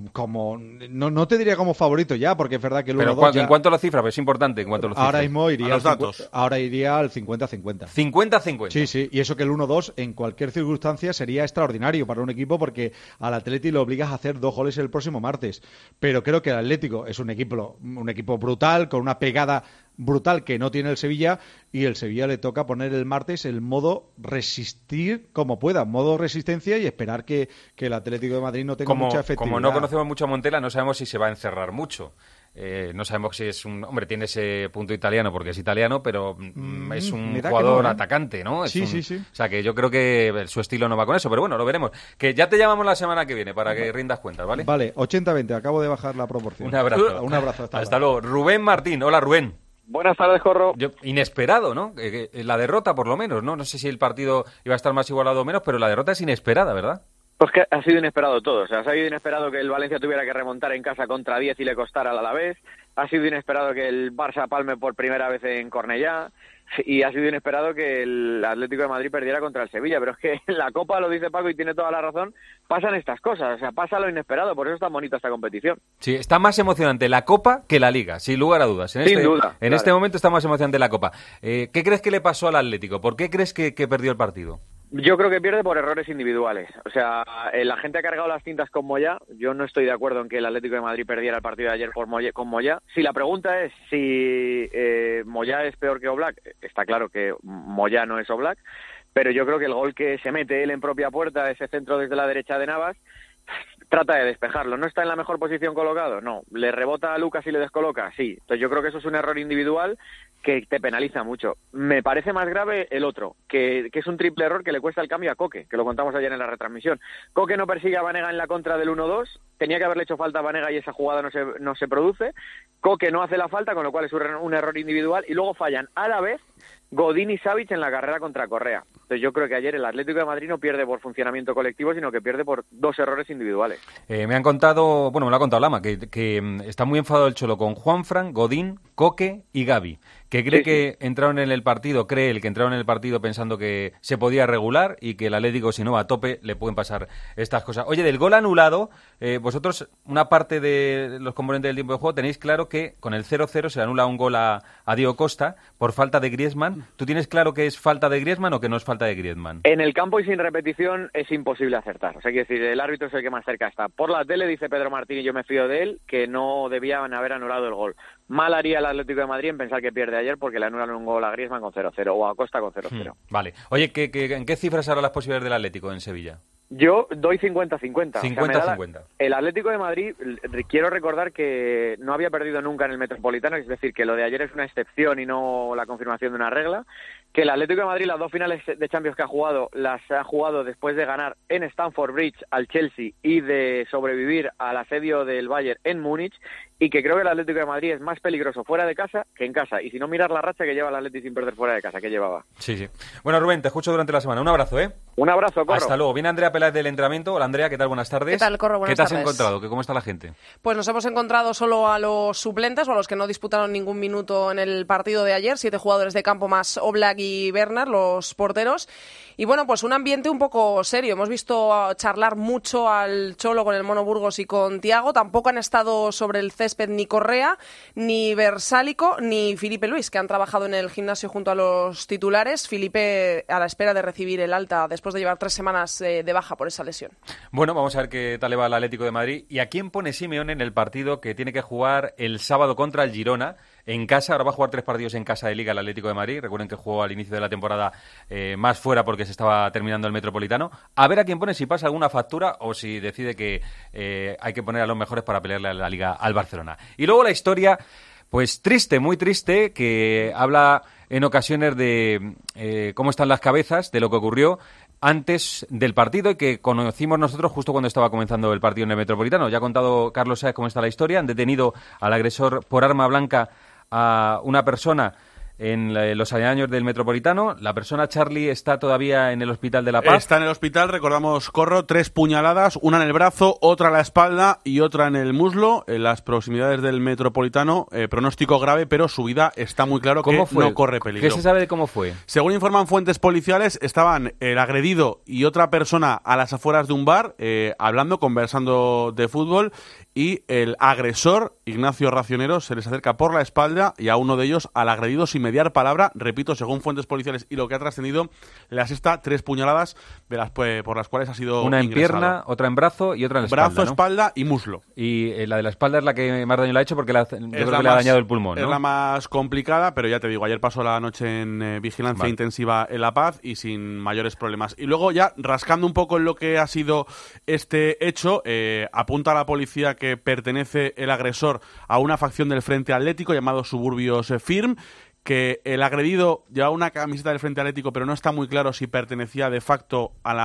no te diría como favorito ya, porque es verdad que el 1-2 Pero ya... ¿en cuánto lo cifra? Pues es importante en cuanto lo cifra. Ahora mismo iría a los datos. Ahora iría al 50-50. 50-50. Sí, sí, y eso que el 1-2 en cualquier circunstancia sería extraordinario para un equipo, porque al Atlético lo obligas a hacer 2 goles el próximo martes. Pero creo que el Atlético es un equipo brutal, con una pegada brutal que no tiene el Sevilla, y el Sevilla le toca poner el martes el modo resistir como pueda, modo resistencia, y esperar que el Atlético de Madrid no tenga mucha efectividad. Como no conocemos mucho a Montela, no sabemos si se va a encerrar mucho. No sabemos si es Hombre, tiene ese punto italiano porque es italiano, pero es un jugador atacante, ¿no? Sí. O sea, que yo creo que su estilo no va con eso, pero bueno, lo veremos. Que ya te llamamos la semana que viene para que rindas cuentas, ¿vale? Vale, 80-20, acabo de bajar la proporción. Un abrazo. Un abrazo. Hasta luego. Rubén Martín. Hola, Rubén. Buenas tardes, Corro. Inesperado, ¿no? La derrota, por lo menos, ¿no? No sé si el partido iba a estar más igualado o menos, pero la derrota es inesperada, ¿verdad? Pues que ha sido inesperado todo. O sea, ha sido inesperado que el Valencia tuviera que remontar en casa contra 10 y le costara al Alavés. Ha sido inesperado que el Barça palme por primera vez en Cornellá. Y ha sido inesperado que el Atlético de Madrid perdiera contra el Sevilla. Pero es que en la Copa, lo dice Paco y tiene toda la razón, pasan estas cosas. O sea, pasa lo inesperado. Por eso es tan bonita esta competición. Sí, está más emocionante la Copa que la Liga, sin lugar a dudas. Sin duda. En este momento está más emocionante la Copa. ¿Qué crees que le pasó al Atlético? ¿Por qué crees que perdió el partido? Yo creo que pierde por errores individuales. O sea, la gente ha cargado las cintas con Moyá. Yo no estoy de acuerdo en que el Atlético de Madrid perdiera el partido de ayer con Moyá. Si la pregunta es si Moyá es peor que Oblak, está claro que Moyá no es Oblak, pero yo creo que el gol que se mete él en propia puerta, ese centro desde la derecha de Navas, trata de despejarlo. ¿No está en la mejor posición colocado? No. ¿Le rebota a Lucas y le descoloca? Sí. Entonces yo creo que eso es un error individual que te penaliza mucho. Me parece más grave el otro, que es un triple error que le cuesta el cambio a Coque, que lo contamos ayer en la retransmisión. Coque no persigue a Banega en la contra del 1-2, tenía que haberle hecho falta a Banega y esa jugada no se produce. Coque no hace la falta, con lo cual es un error individual, y luego fallan a la vez Godín y Savic en la carrera contra Correa. Entonces yo creo que ayer el Atlético de Madrid no pierde por funcionamiento colectivo, sino que pierde por 2 errores individuales. Me lo ha contado Lama, que está muy enfadado el Cholo con Juanfran, Godín, Coque y Gavi, que cree que entraron en el partido, pensando que se podía regular y que el Atlético, si no va a tope, le pueden pasar estas cosas. Oye, del gol anulado, vosotros, una parte de los componentes del tiempo de juego, tenéis claro que con el 0-0 se le anula un gol a Diego Costa por falta de Griezmann. ¿Tú tienes claro que es falta de Griezmann o que no es falta de Griezmann? En el campo y sin repetición es imposible acertar. O sea, quiero decir, el árbitro es el que más cerca está. Por la tele dice Pedro Martín, y yo me fío de él, que no debían haber anulado el gol. Mal haría el Atlético de Madrid en pensar que pierde ayer porque le anulan un gol a Griezmann con 0-0 o a Costa con 0-0. Vale. Oye, ¿en qué cifras ahora las posibilidades del Atlético en Sevilla? Yo doy 50-50. 50-50. El Atlético de Madrid, quiero recordar que no había perdido nunca en el Metropolitano, es decir, que lo de ayer es una excepción y no la confirmación de una regla, que el Atlético de Madrid las 2 finales de Champions que ha jugado, las ha jugado después de ganar en Stamford Bridge al Chelsea y de sobrevivir al asedio del Bayern en Múnich, y que creo que el Atlético de Madrid es más peligroso fuera de casa que en casa, y si no, mirar la racha que lleva el Atlético sin perder fuera de casa, que llevaba. Sí. Bueno, Rubén, te escucho durante la semana. Un abrazo, ¿eh? Un abrazo, Corro. Hasta luego. Viene Andrea Peláez del entrenamiento. Hola, Andrea, ¿qué tal? Buenas tardes. ¿Qué tal, Corro? Buenas tardes. ¿Qué te has encontrado? ¿Cómo está la gente? Pues nos hemos encontrado solo a los suplentes o a los que no disputaron ningún minuto en el partido de ayer. 7 jugadores de campo más Oblak y Bernard, los porteros. Y bueno, pues un ambiente un poco serio. Hemos visto charlar mucho al Cholo con el Mono Burgos y con Thiago. Tampoco han estado sobre el césped ni Correa, ni Versálico, ni Filipe Luis, que han trabajado en el gimnasio junto a los titulares. Filipe a la espera de recibir el alta después de llevar 3 semanas de baja por esa lesión. Bueno, vamos a ver qué tal le va al Atlético de Madrid. ¿Y a quién pone Simeone en el partido que tiene que jugar el sábado contra el Girona? En casa, ahora va a jugar 3 partidos en casa de Liga el Atlético de Madrid. Recuerden que jugó al inicio de la temporada más fuera porque se estaba terminando el Metropolitano. A ver a quién pone, si pasa alguna factura o si decide que hay que poner a los mejores para pelearle a la Liga al Barcelona. Y luego la historia, pues triste, muy triste, que habla en ocasiones de cómo están las cabezas, de lo que ocurrió antes del partido y que conocimos nosotros justo cuando estaba comenzando el partido en el Metropolitano. Ya ha contado Carlos Sáez cómo está la historia. Han detenido al agresor por arma blanca a una persona en los aledaños del Metropolitano. La persona, Charlie, está todavía en el Hospital de la Paz. Está en el hospital, recordamos, Corro, 3 puñaladas, una en el brazo, otra en la espalda y otra en el muslo, en las proximidades del Metropolitano. Pronóstico grave, pero su vida está muy claro que no corre peligro. ¿Qué se sabe de cómo fue? Según informan fuentes policiales, estaban el agredido y otra persona a las afueras de un bar, conversando de fútbol, y el agresor, Ignacio Racionero, se les acerca por la espalda y a uno de ellos, al agredido, sin mediar palabra, repito, según fuentes policiales y lo que ha trascendido, le asesta 3 puñaladas por las cuales ha sido una en ingresado. Pierna, otra en brazo y otra en espalda, brazo, ¿no? Espalda y muslo. Y la de la espalda es la que más daño le ha hecho porque yo creo que le ha dañado el pulmón, ¿no? Es la más complicada, pero ya te digo, ayer pasó la noche en vigilancia intensiva en La Paz y sin mayores problemas. Y luego ya, rascando un poco en lo que ha sido este hecho, apunta a la policía que pertenece el agresor a una facción del Frente Atlético llamado Suburbios Firm, que el agredido llevaba una camiseta del Frente Atlético, pero no está muy claro si pertenecía de facto a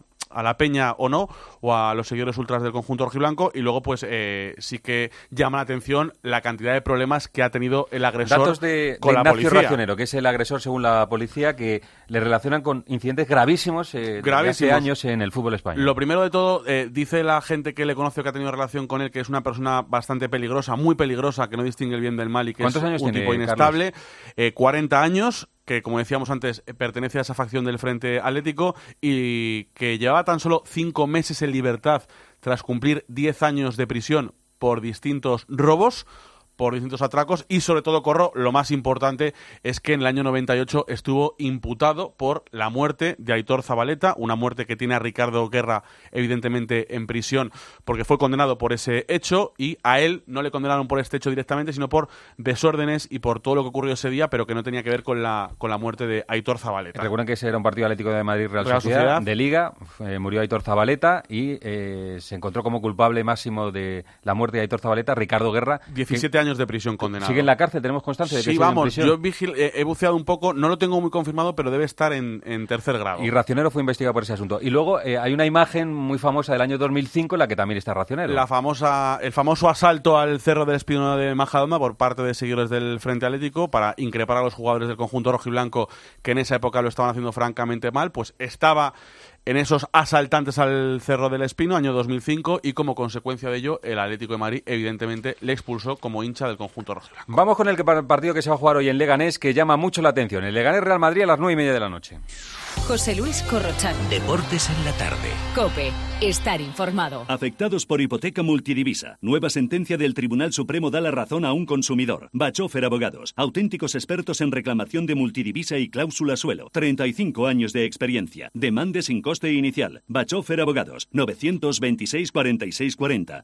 la peña o no, o a los seguidores ultras del conjunto rojiblanco. Y luego pues sí que llama la atención la cantidad de problemas que ha tenido el agresor. Datos de con la Ignacio policía. Racionero, que es el agresor según la policía, que le relacionan con incidentes gravísimos desde hace años en el fútbol español. Lo primero de todo, dice la gente que le conoce o que ha tenido relación con él, que es una persona bastante peligrosa, muy peligrosa, que no distingue el bien del mal y que es un tipo inestable. 40 años, que como decíamos antes pertenece a esa facción del Frente Atlético y que llevaba tan solo 5 meses en libertad tras cumplir 10 años de prisión por distintos robos. por distintos atracos y sobre todo, Corro, lo más importante es que en el año 98 estuvo imputado por la muerte de Aitor Zabaleta, una muerte que tiene a Ricardo Guerra evidentemente en prisión porque fue condenado por ese hecho, y a él no le condenaron por este hecho directamente, sino por desórdenes y por todo lo que ocurrió ese día, pero que no tenía que ver con la muerte de Aitor Zabaleta. Recuerden que ese era un partido Atlético de Madrid Real Sociedad de Liga, murió Aitor Zabaleta y se encontró como culpable máximo de la muerte de Aitor Zabaleta Ricardo Guerra. 17 años de prisión condenado. ¿Sigue en la cárcel? ¿Tenemos constancia de que sí, sigue en vamos, prisión? yo he buceado un poco, no lo tengo muy confirmado, pero debe estar en tercer grado. Y Racionero fue investigado por ese asunto. Y luego hay una imagen muy famosa del año 2005 en la que también está Racionero. El famoso asalto al Cerro del Espino de Majadahonda por parte de seguidores del Frente Atlético para increpar a los jugadores del conjunto rojiblanco, que en esa época lo estaban haciendo francamente mal, pues estaba en esos asaltantes al Cerro del Espino, año 2005, y como consecuencia de ello, el Atlético de Madrid, evidentemente, le expulsó como hincha del conjunto rojiblanco. Vamos con el partido que se va a jugar hoy en Leganés, que llama mucho la atención. El Leganés Real Madrid a las 9:30 de la noche. José Luis Corrochano. Deportes en la tarde. COPE. Estar informado. Afectados por hipoteca multidivisa. Nueva sentencia del Tribunal Supremo da la razón a un consumidor. Bachofer Abogados. Auténticos expertos en reclamación de multidivisa y cláusula suelo. 35 años de experiencia. Demande sin coste inicial. Bachofer Abogados. 926 46 40.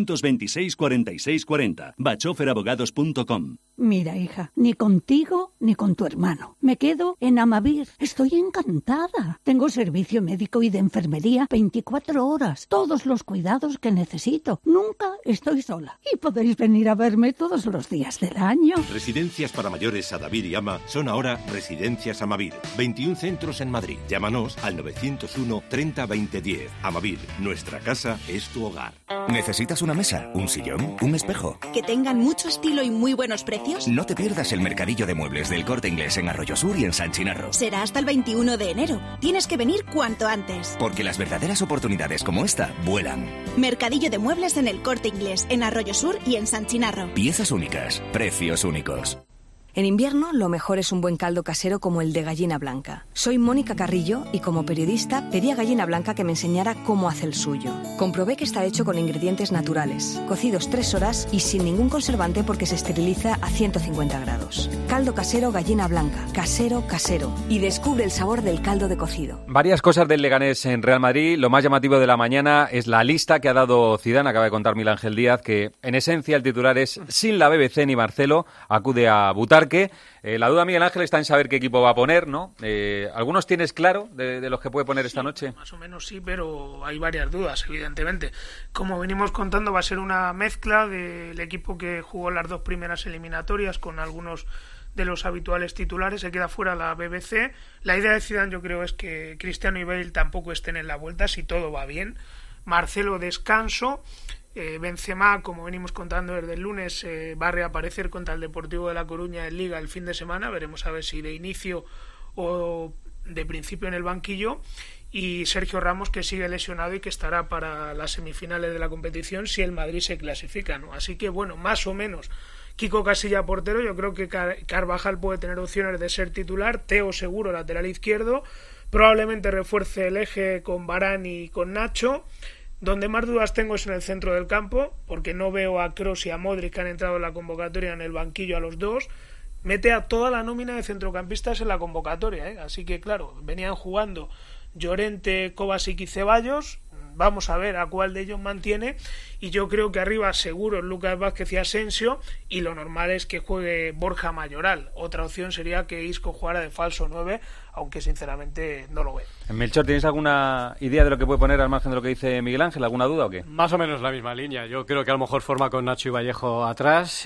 926 46 40. bachoferabogados.com. Mira, hija, ni contigo ni con tu hermano. Me quedo en Amavir. Estoy encantada. Tengo servicio médico y de enfermería 24 horas. Todos los cuidados que necesito. Nunca estoy sola. Y podéis venir a verme todos los días del año. Residencias para mayores Adavir y Ama son ahora Residencias Amavir. 21 centros en Madrid. Llámanos al 901 30 20 10. Amavir, nuestra casa es tu hogar. ¿Necesitas una mesa, un sillón, un espejo? ¿Que tengan mucho estilo y muy buenos precios? No te pierdas el mercadillo de muebles del Corte Inglés en Arroyo Sur y en San Chinarro. Será hasta el 21 de enero. Tienes que venir cuanto antes. Porque las verdaderas oportunidades como esta vuelan. Mercadillo de muebles en el Corte Inglés, en Arroyo Sur y en San Chinarro. Piezas únicas, precios únicos. En invierno, lo mejor es un buen caldo casero como el de gallina blanca. Soy Mónica Carrillo y como periodista pedí a Gallina Blanca que me enseñara cómo hace el suyo. Comprobé que está hecho con ingredientes naturales, cocidos 3 horas y sin ningún conservante porque se esteriliza a 150 grados. Caldo casero Gallina Blanca, casero, casero. Y descubre el sabor del caldo de cocido. Varias cosas del Leganés en Real Madrid. Lo más llamativo de la mañana es la lista que ha dado Zidane. Acaba de contar Miguel Ángel Díaz que en esencia el titular es: sin la BBC ni Marcelo, acude a Butarque. La duda, Miguel Ángel, está en saber qué equipo va a poner, ¿no? ¿Algunos tienes claro de los que puede poner esta noche? Más o menos sí, pero hay varias dudas, evidentemente. Como venimos contando, va a ser una mezcla del equipo que jugó las 2 primeras eliminatorias con algunos de los habituales titulares. Se queda fuera la BBC. La idea de Zidane, yo creo, es que Cristiano y Bale tampoco estén en la vuelta, si todo va bien. Marcelo, descanso. Benzema, como venimos contando desde el lunes, va a reaparecer contra el Deportivo de La Coruña en Liga el fin de semana. Veremos a ver si de inicio o de principio en el banquillo. Y Sergio Ramos, que sigue lesionado y que estará para las semifinales de la competición si el Madrid se clasifica, ¿no? Así que bueno, más o menos Kiko Casilla portero. Yo creo que Carvajal puede tener opciones de ser titular. Teo seguro lateral izquierdo. Probablemente refuerce el eje con Varane y con Nacho. Donde más dudas tengo es en el centro del campo, porque no veo a Kroos y a Modric, que han entrado en la convocatoria, en el banquillo a los dos. Mete a toda la nómina de centrocampistas en la convocatoria, ¿eh? Así que claro, venían jugando Llorente, Kovacic y Ceballos. Vamos a ver a cuál de ellos mantiene, y yo creo que arriba seguro Lucas Vázquez y Asensio, y lo normal es que juegue Borja Mayoral. Otra opción sería que Isco jugara de falso 9, aunque sinceramente no lo veo. Melchor, ¿tienes alguna idea de lo que puede poner al margen de lo que dice Miguel Ángel? ¿Alguna duda o qué? Más o menos la misma línea. Yo creo que a lo mejor forma con Nacho y Vallejo atrás,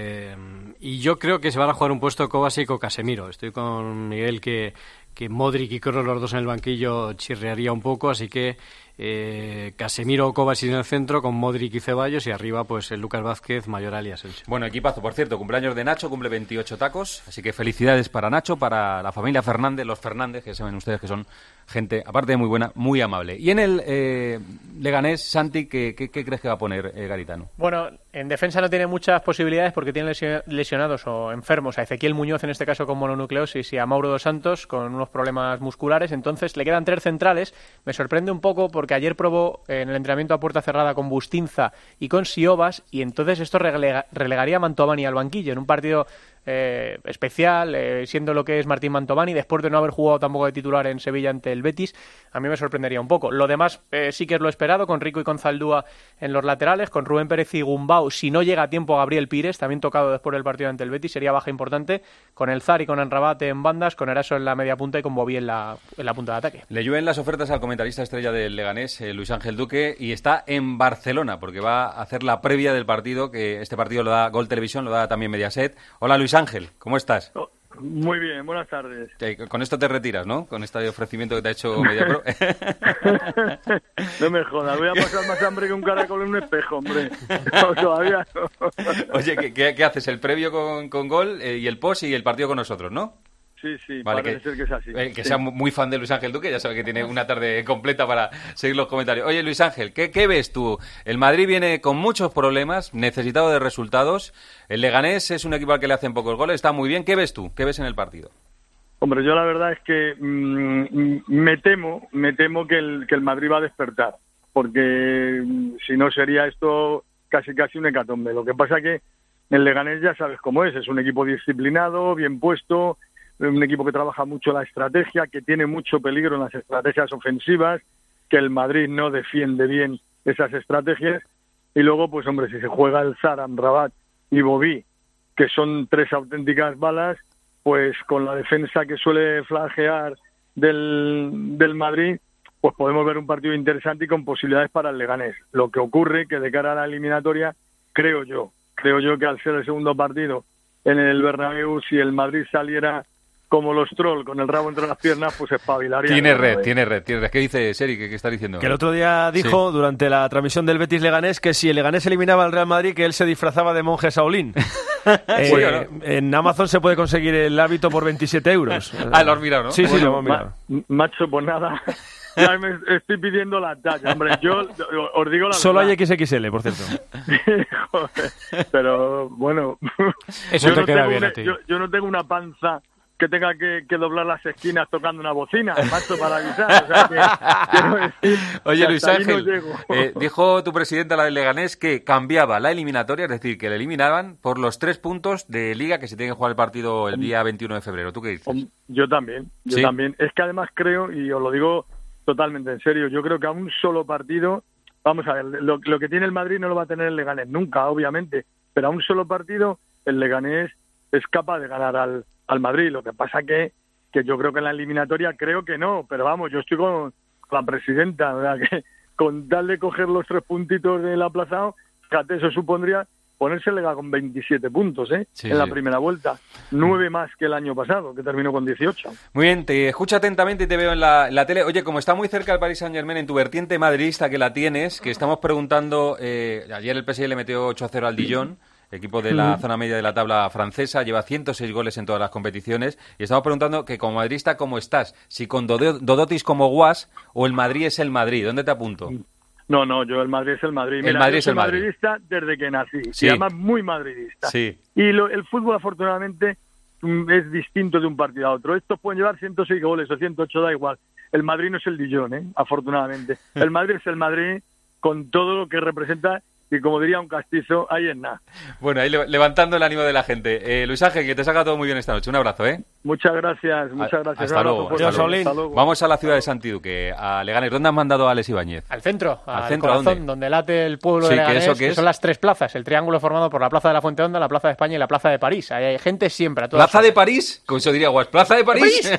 y yo creo que se van a jugar un puesto Kovacic o Casemiro. Estoy con Miguel que Modric y Kroos, los dos en el banquillo, chirriaría un poco, así que Casemiro o Kovacic en el centro con Modric y Ceballos, y arriba pues el Lucas Vázquez, Mayoral y Asensio. Bueno, equipazo, por cierto, cumpleaños de Nacho, cumple 28 tacos, así que felicidades para Nacho, para la familia Fernández, los Fernández, que saben ustedes que son gente, aparte de muy buena, muy amable. Y en el Leganés, Santi, ¿qué crees que va a poner Garitano? Bueno, en defensa no tiene muchas posibilidades porque tiene lesionados o enfermos a Ezequiel Muñoz, en este caso con mononucleosis, y a Mauro dos Santos con unos problemas musculares. Entonces le quedan 3 centrales. Me sorprende un poco porque porque ayer probó en el entrenamiento a puerta cerrada con Bustinza y con Siobas, y entonces esto relegaría a Mantovani al banquillo en un partido especial, siendo lo que es Martín Mantovani, después de no haber jugado tampoco de titular en Sevilla ante el Betis. A mí me sorprendería un poco. Lo demás sí que es lo esperado, con Rico y con Zaldúa en los laterales, con Rubén Pérez y Gumbau, si no llega a tiempo Gabriel Pires, también tocado después del partido ante el Betis, sería baja importante, con el Zar y con Anrabat en bandas, con Eraso en la media punta y con Bobby en la punta de ataque. Le llueven las ofertas al comentarista estrella del Leganés, Luis Ángel Duque, y está en Barcelona, porque va a hacer la previa del partido, que este partido lo da Gol Televisión, lo da también Mediaset. Hola Luis Ángel, ¿cómo estás? Muy bien, buenas tardes. Con esto te retiras, ¿no? Con este ofrecimiento que te ha hecho Mediapro. No me jodas, voy a pasar más hambre que un caracol en un espejo, hombre. No, todavía no. Oye, ¿qué haces? ¿El previo con Gol y el post y el partido con nosotros, no? Sí, vale, parece ser que es así. Que sea muy fan de Luis Ángel Duque, ya sabe que tiene una tarde completa para seguir los comentarios. Oye, Luis Ángel, ¿qué ves tú? El Madrid viene con muchos problemas, necesitado de resultados. El Leganés es un equipo al que le hacen pocos goles, está muy bien. ¿Qué ves tú? ¿Qué ves en el partido? Hombre, yo la verdad es que me temo que el Madrid va a despertar, porque si no sería esto casi un hecatombe. Lo que pasa que el Leganés ya sabes cómo es un equipo disciplinado, bien puesto, un equipo que trabaja mucho la estrategia, que tiene mucho peligro en las estrategias ofensivas, que el Madrid no defiende bien esas estrategias, y luego, pues hombre, si se juega el Zar, Amrabat y Bobby, que son tres auténticas balas, pues con la defensa que suele flagear del Madrid, pues podemos ver un partido interesante y con posibilidades para el Leganés. Lo que ocurre que de cara a la eliminatoria, creo yo que al ser el segundo partido en el Bernabéu, si el Madrid saliera como los troll con el rabo entre las piernas, pues espabilaría. Tiene red. ¿Qué dice Seri? ¿Qué está diciendo? Que el otro día dijo, durante la transmisión del Betis-Leganés, que si el Leganés eliminaba al Real Madrid, que él se disfrazaba de monje Shaolin. En Amazon se puede conseguir el hábito por 27 euros. Lo has mirado, ¿no? Sí, lo hemos mirado. Macho, pues nada. Ya me estoy pidiendo la talla, hombre. Yo os digo la Solo verdad. hay XXL, por cierto. Joder, pero bueno. Eso te queda bien a ti. Yo no tengo una panza que tenga que doblar las esquinas tocando una bocina, macho, para avisar. O sea, quiero decir, oye, Luis Ángel, no dijo tu presidenta, la del Leganés, que cambiaba la eliminatoria, es decir, que le eliminaban por los 3 puntos de Liga que se tiene que jugar el partido el día 21 de febrero. ¿Tú qué dices? Yo también. Es que además creo, y os lo digo totalmente en serio, yo creo que a un solo partido, vamos a ver, lo que tiene el Madrid no lo va a tener el Leganés nunca, obviamente, pero a un solo partido el Leganés es capaz de ganar al Madrid. Lo que pasa que yo creo que en la eliminatoria creo que no, pero vamos, yo estoy con la presidenta, o sea, que con tal de coger los 3 puntitos del aplazado, fíjate, eso supondría ponérsele con 27 puntos en la primera vuelta, 9 más que el año pasado, que terminó con 18. Muy bien, te escucho atentamente y te veo en la tele. Oye, como está muy cerca el Paris Saint-Germain, en tu vertiente madridista que la tienes, que estamos preguntando, ayer el PSG le metió 8-0 al Dijon, equipo de la zona media de la tabla francesa, lleva 106 goles en todas las competiciones, y estamos preguntando que como madridista, ¿cómo estás? Si con Dodotis como Guas o el Madrid es el Madrid, ¿dónde te apunto? No, yo el Madrid es el Madrid. Mira, el Madrid yo soy madridista desde que nací, y además muy madridista. Sí. Y el fútbol, afortunadamente, es distinto de un partido a otro. Estos pueden llevar 106 goles o 108, da igual. El Madrid no es el Dijon, afortunadamente. El Madrid es el Madrid con todo lo que representa. Y como diría un castizo, ahí es nada. Bueno, ahí levantando el ánimo de la gente. Luis Ángel, que te salga todo muy bien esta noche. Un abrazo, ¿eh? Muchas gracias. Hasta luego. Vamos a la ciudad de Santiduque, a Leganés. ¿Dónde has mandado a Alex Ibáñez? Al centro, al corazón, donde late el pueblo de Leganés, que son las 3 plazas. El triángulo formado por la Plaza de la Fuente Honda, la Plaza de España y la Plaza de París. Ahí hay gente siempre. ¿Plaza de París? Como eso diría Guas. ¿Plaza de París?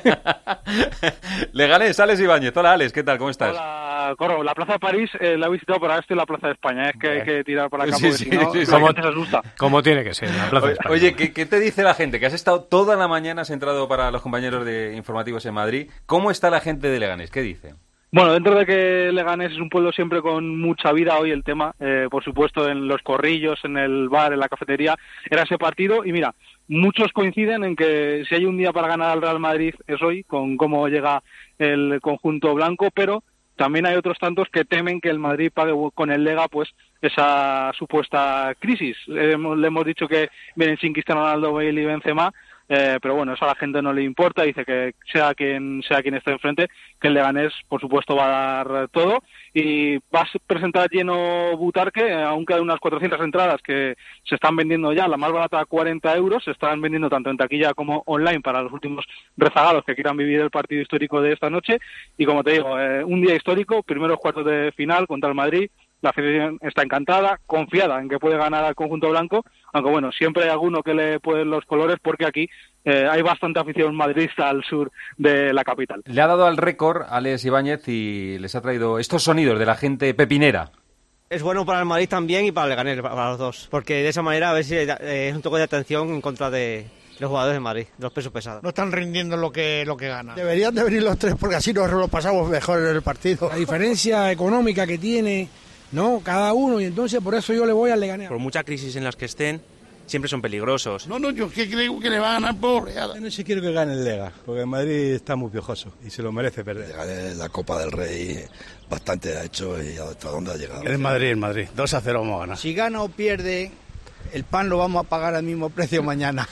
Leganés, Alex Ibáñez. Hola, Alex, ¿qué tal? ¿Cómo estás? Hola, Corro. La Plaza de París la he visitado, pero ahora estoy en la Plaza de España. Es que hay que tirar por acá, porque si no, la gente se asusta. Como tiene que ser, la Plaza de España. Oye, ¿qué te dice la gente? Que has estado toda la mañana, has entrado para los compañeros de informativos en Madrid. ¿Cómo está la gente de Leganés? ¿Qué dice? Bueno, dentro de que Leganés es un pueblo siempre con mucha vida, hoy el tema, por supuesto, en los corrillos, en el bar, en la cafetería, era ese partido. Y mira, muchos coinciden en que si hay un día para ganar al Real Madrid es hoy, con cómo llega el conjunto blanco, pero también hay otros tantos que temen que el Madrid pague con el Lega pues esa supuesta crisis. Le hemos dicho que vienen sin Cristiano Ronaldo, Bale y Benzema. pero bueno, eso a la gente no le importa, dice que sea quien esté enfrente, que el Leganés, por supuesto, va a dar todo, y va a presentar lleno Butarque, aunque hay unas 400 entradas que se están vendiendo ya, la más barata a 40 euros, se están vendiendo tanto en taquilla como online para los últimos rezagados que quieran vivir el partido histórico de esta noche, y como te digo, un día histórico, primeros cuartos de final contra el Madrid. La afición está encantada, confiada en que puede ganar al conjunto blanco, aunque bueno, siempre hay alguno que le pueden los colores, porque aquí hay bastante afición madridista al sur de la capital. Le ha dado al récord Alex Ibáñez y les ha traído estos sonidos de la gente pepinera. Es bueno para el Madrid también y para el Leganés, para los dos, porque de esa manera a ver si es un toque de atención en contra de los jugadores de Madrid, de los pesos pesados. No están rindiendo lo que ganan. Deberían de venir los tres porque así nos lo pasamos mejor en el partido. La diferencia económica que tiene, ¿no? Cada uno, y entonces por eso yo le voy al Leganés. Por mucha crisis en las que estén, siempre son peligrosos. No, yo es que creo que le va a ganar por goleada. No sé, quiero que gane el Lega, porque el Madrid está muy piojoso y se lo merece perder. Gané la Copa del Rey, bastante ha hecho y hasta dónde ha llegado. El Madrid, 2-0 vamos a ganar. Si gana o pierde, el pan lo vamos a pagar al mismo precio mañana.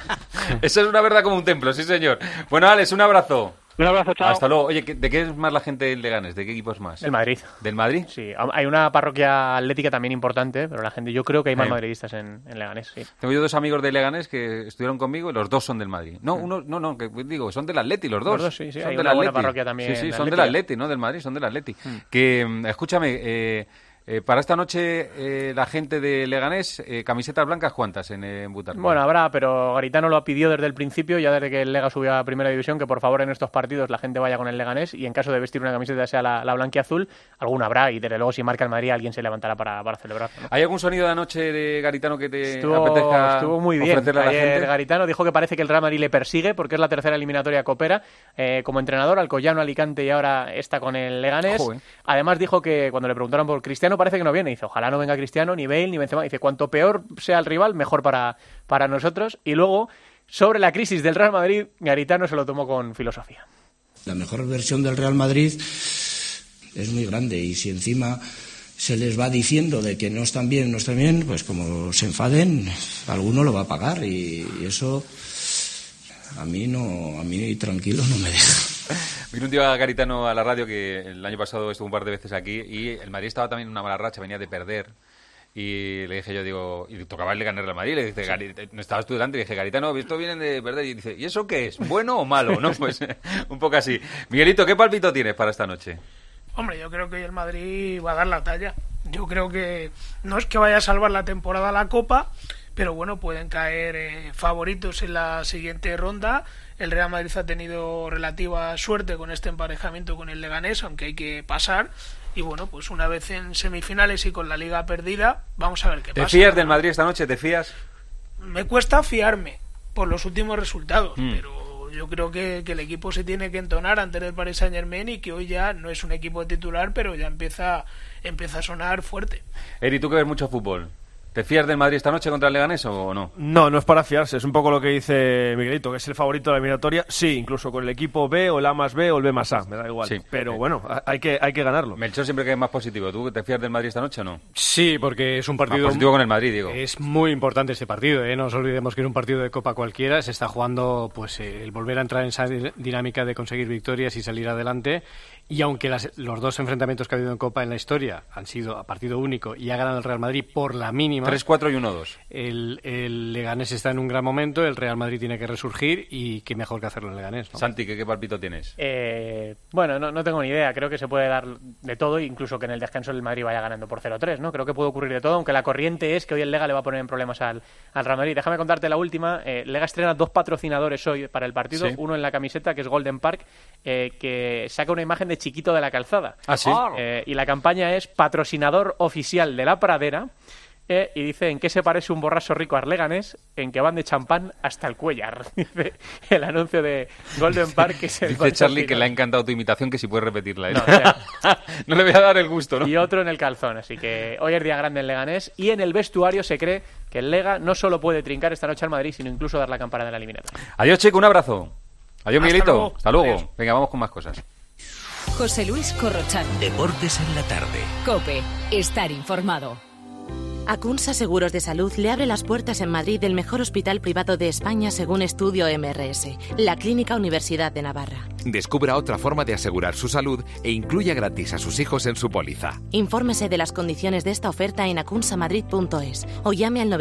Eso es una verdad como un templo, sí señor. Bueno, Alex, un abrazo. Un abrazo, chao. Hasta luego. Oye, ¿de qué es más la gente del Leganés? ¿De qué equipo es más? El Madrid. ¿Del Madrid? Sí, hay una parroquia atlética también importante, pero la gente, yo creo que hay más madridistas en Leganés, sí. Tengo yo 2 amigos de Leganés que estuvieron conmigo y los 2 son del Madrid. No, que digo, son del Atleti los 2. Los 2, sí, son hay del una buena Atleti. parroquia también. Sí, son del Atleti, no del Madrid, son del Atleti. Que, escúchame, para esta noche la gente de Leganés, camisetas blancas, ¿cuántas en Butarque? Bueno, habrá, pero Garitano lo pidió desde el principio, ya desde que el Lega subió a Primera División, que por favor en estos partidos la gente vaya con el Leganés, y en caso de vestir una camiseta sea la blanquiazul, alguna habrá, y desde luego si marca el Madrid alguien se levantará para celebrar, ¿no? ¿Hay algún sonido de anoche de Garitano que te apetezca estuvo muy bien. ofrecerle a la gente? Garitano dijo que parece que el Real Madrid le persigue porque es la tercera eliminatoria coopera como entrenador, Alcoyano, Alicante, y ahora está con el Leganés. Joder. Además dijo que cuando le preguntaron por Cristiano parece que no viene, dice ojalá no venga Cristiano, ni Bale, ni Benzema. Dice cuanto peor sea el rival, mejor para nosotros. Y luego, sobre la crisis del Real Madrid, Garitano se lo tomó con filosofía. La mejor versión del Real Madrid es muy grande, y si encima se les va diciendo de que no están bien, pues como se enfaden, alguno lo va a pagar, y eso a mí tranquilo no me deja. Vino un tío a Garitano a la radio que el año pasado estuvo un par de veces aquí y el Madrid estaba también en una mala racha, venía de perder. Y le dije y tocaba el Leganés al Madrid, le dije, no estabas tú delante, y le dije, Garitano, esto vienen de perder, y dice, ¿y eso qué es? ¿Bueno o malo? ¿No? Pues un poco así. Miguelito, ¿qué palpito tienes para esta noche? Hombre, yo creo que hoy el Madrid va a dar la talla. Yo creo que no es que vaya a salvar la temporada la Copa, pero bueno, pueden caer favoritos en la siguiente ronda. El Real Madrid ha tenido relativa suerte con este emparejamiento con el Leganés, aunque hay que pasar. Y bueno, pues una vez en semifinales y con la Liga perdida, vamos a ver qué pasa. ¿Te fías del Madrid esta noche? ¿Te fías? Me cuesta fiarme por los últimos resultados, pero yo creo que el equipo se tiene que entonar ante el Paris Saint-Germain, y que hoy ya no es un equipo titular, pero ya empieza a sonar fuerte. Eri, tú que ves mucho fútbol, ¿te fías del Madrid esta noche contra el Leganés o no? No es para fiarse, es un poco lo que dice Miguelito, que es el favorito de la eliminatoria, sí, incluso con el equipo B o el A más B o el B más A, me da igual, sí, pero bueno, hay que ganarlo. Melchor siempre que es más positivo, ¿tú te fías del Madrid esta noche o no? Sí, porque es un partido... Más positivo con el Madrid, digo. Es muy importante este partido, no nos olvidemos que es un partido de Copa cualquiera, se está jugando pues el volver a entrar en esa dinámica de conseguir victorias y salir adelante. Y aunque los 2 enfrentamientos que ha habido en Copa en la historia han sido a partido único y ha ganado el Real Madrid por la mínima... 3-4 y 1-2. El Leganés está en un gran momento, el Real Madrid tiene que resurgir y qué mejor que hacerlo en Leganés, ¿no? Santi, ¿qué palpito tienes? Bueno, no tengo ni idea, creo que se puede dar de todo, incluso que en el descanso el Madrid vaya ganando por 0-3, ¿no? Creo que puede ocurrir de todo, aunque la corriente es que hoy el Lega le va a poner en problemas al Real Madrid. Déjame contarte la última, Lega estrena 2 patrocinadores hoy para el partido, uno en la camiseta, que es Golden Park, que saca una imagen de Chiquito de la Calzada. ¿Ah, sí? Y la campaña es patrocinador oficial de la Pradera, y dice en qué se parece un borracho rico al Leganés, en que van de champán hasta el cuellar. Dice el anuncio de Golden Park, que es el dice Charlie que le ha encantado tu imitación, que si puedes repetirla. No le voy a dar el gusto, ¿no? Y otro en el calzón, así que hoy es día grande en Leganés, y en el vestuario se cree que el Lega no solo puede trincar esta noche al Madrid, sino incluso dar la campana de la eliminatoria. Adiós, Chico, un abrazo. Adiós, Miguelito. Hasta luego. Adiós. Venga, vamos con más cosas. José Luis Corrochano. Deportes en la tarde. COPE. Estar informado. Acunsa Seguros de Salud le abre las puertas en Madrid del mejor hospital privado de España según estudio MRS, la Clínica Universidad de Navarra. Descubra otra forma de asegurar su salud e incluya gratis a sus hijos en su póliza. Infórmese de las condiciones de esta oferta en acunsamadrid.es o llame al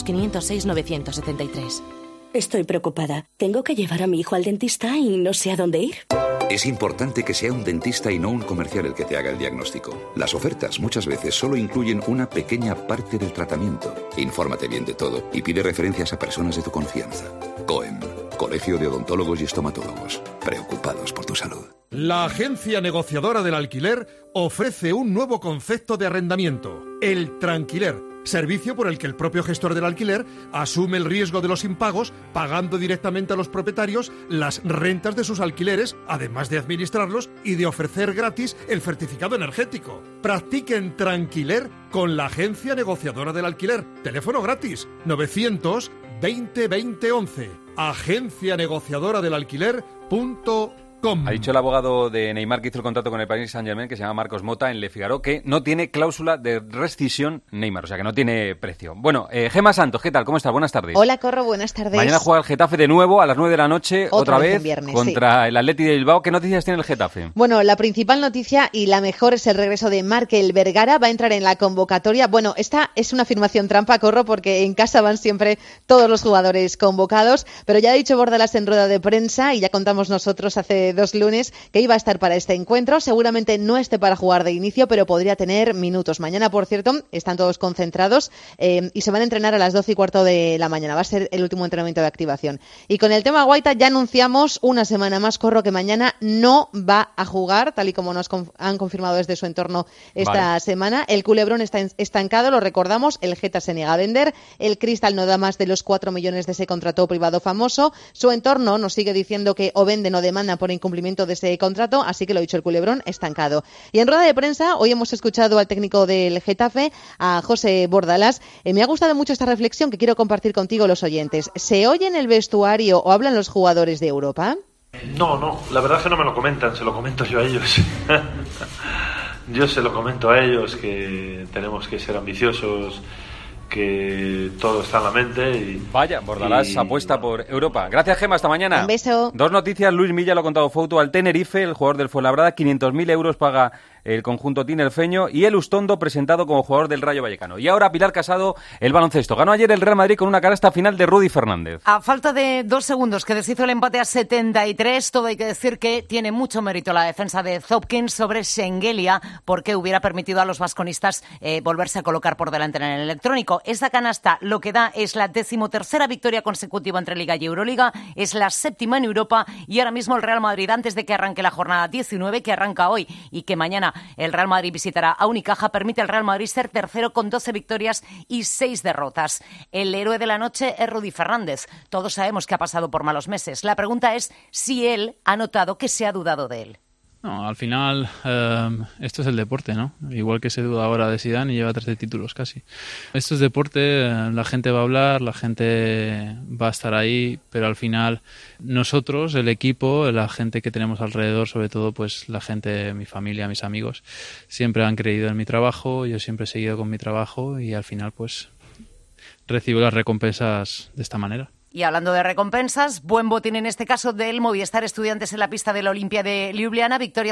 900-506-973. Estoy preocupada. Tengo que llevar a mi hijo al dentista y no sé a dónde ir. Es importante que sea un dentista y no un comercial el que te haga el diagnóstico. Las ofertas muchas veces solo incluyen una pequeña parte del tratamiento. Infórmate bien de todo y pide referencias a personas de tu confianza. COEM, Colegio de Odontólogos y Estomatólogos. Preocupados por tu salud. La agencia negociadora del alquiler ofrece un nuevo concepto de arrendamiento, el tranquiler. Servicio por el que el propio gestor del alquiler asume el riesgo de los impagos, pagando directamente a los propietarios las rentas de sus alquileres, además de administrarlos y de ofrecer gratis el certificado energético. Practiquen tranquiler con la agencia negociadora del alquiler. Teléfono gratis 900 20 20 11. Agencia negociadora del alquiler.com. Ha dicho el abogado de Neymar que hizo el contrato con el Paris Saint-Germain, que se llama Marcos Mota, en Le Figaro, que no tiene cláusula de rescisión Neymar, o sea que no tiene precio. Bueno, Gemma Santos, ¿qué tal? ¿Cómo estás? Buenas tardes. Hola, Corro, buenas tardes. Mañana juega el Getafe de nuevo a las 9 de la noche, otra vez, viernes, contra el Athletic de Bilbao. ¿Qué noticias tiene el Getafe? Bueno, la principal noticia y la mejor es el regreso de Markel Vergara, va a entrar en la convocatoria. Bueno, esta es una afirmación trampa, Corro, porque en casa van siempre todos los jugadores convocados, pero ya ha dicho Bordalas en rueda de prensa, y ya contamos nosotros hace 2 lunes, que iba a estar para este encuentro. Seguramente no esté para jugar de inicio, pero podría tener minutos. Mañana, por cierto, están todos concentrados y se van a entrenar a las 12:15 de la mañana. Va a ser el último entrenamiento de activación. Y con el tema Guaita ya anunciamos una semana más, Corro, que mañana no va a jugar, tal y como nos han confirmado desde su entorno esta semana. El Culebrón está estancado, lo recordamos. El Geta se niega a vender. El Cristal no da más de los 4 millones de ese contrato privado famoso. Su entorno nos sigue diciendo que o venden o demandan por incumplimiento de ese contrato, así que lo dicho, el Culebrón estancado. Y en rueda de prensa, hoy hemos escuchado al técnico del Getafe, a José Bordalas. Me ha gustado mucho esta reflexión que quiero compartir contigo, los oyentes. ¿Se oye en el vestuario o hablan los jugadores de Europa? No, la verdad es que no me lo comentan, se lo comento yo a ellos. Yo se lo comento a ellos, que tenemos que ser ambiciosos, que todo está en la mente y... Vaya, Bordalás apuesta por Europa. Gracias, Gemma, hasta mañana. Un beso. 2 noticias, Luis Milla lo ha contado Fouto al Tenerife, el jugador del Fuenlabrada, 500.000 euros paga el conjunto tinerfeño, y el Ustondo presentado como jugador del Rayo Vallecano. Y ahora Pilar Casado, el baloncesto. Ganó ayer el Real Madrid con una canasta final de Rudy Fernández. A falta de 2 segundos que deshizo el empate a 73, todo hay que decir que tiene mucho mérito la defensa de Hopkins sobre Schengelia, porque hubiera permitido a los vasconistas volverse a colocar por delante en el electrónico. Esta canasta lo que da es la 13ª victoria consecutiva entre Liga y Euroliga, es la 7ª en Europa, y ahora mismo el Real Madrid, antes de que arranque la jornada 19, que arranca hoy y que mañana el Real Madrid visitará a Unicaja, permite al Real Madrid ser tercero con 12 victorias y 6 derrotas. El héroe de la noche es Rudy Fernández. Todos sabemos que ha pasado por malos meses. La pregunta es si él ha notado que se ha dudado de él. No, al final esto es el deporte, ¿no? Igual que se duda ahora de Zidane y lleva 13 títulos casi. Esto es deporte, la gente va a hablar, la gente va a estar ahí, pero al final nosotros, el equipo, la gente que tenemos alrededor, sobre todo pues la gente, mi familia, mis amigos, siempre han creído en mi trabajo, yo siempre he seguido con mi trabajo y al final pues recibo las recompensas de esta manera. Y hablando de recompensas, buen botín en este caso del Movistar Estudiantes en la pista de la Olimpia de Ljubljana, victoria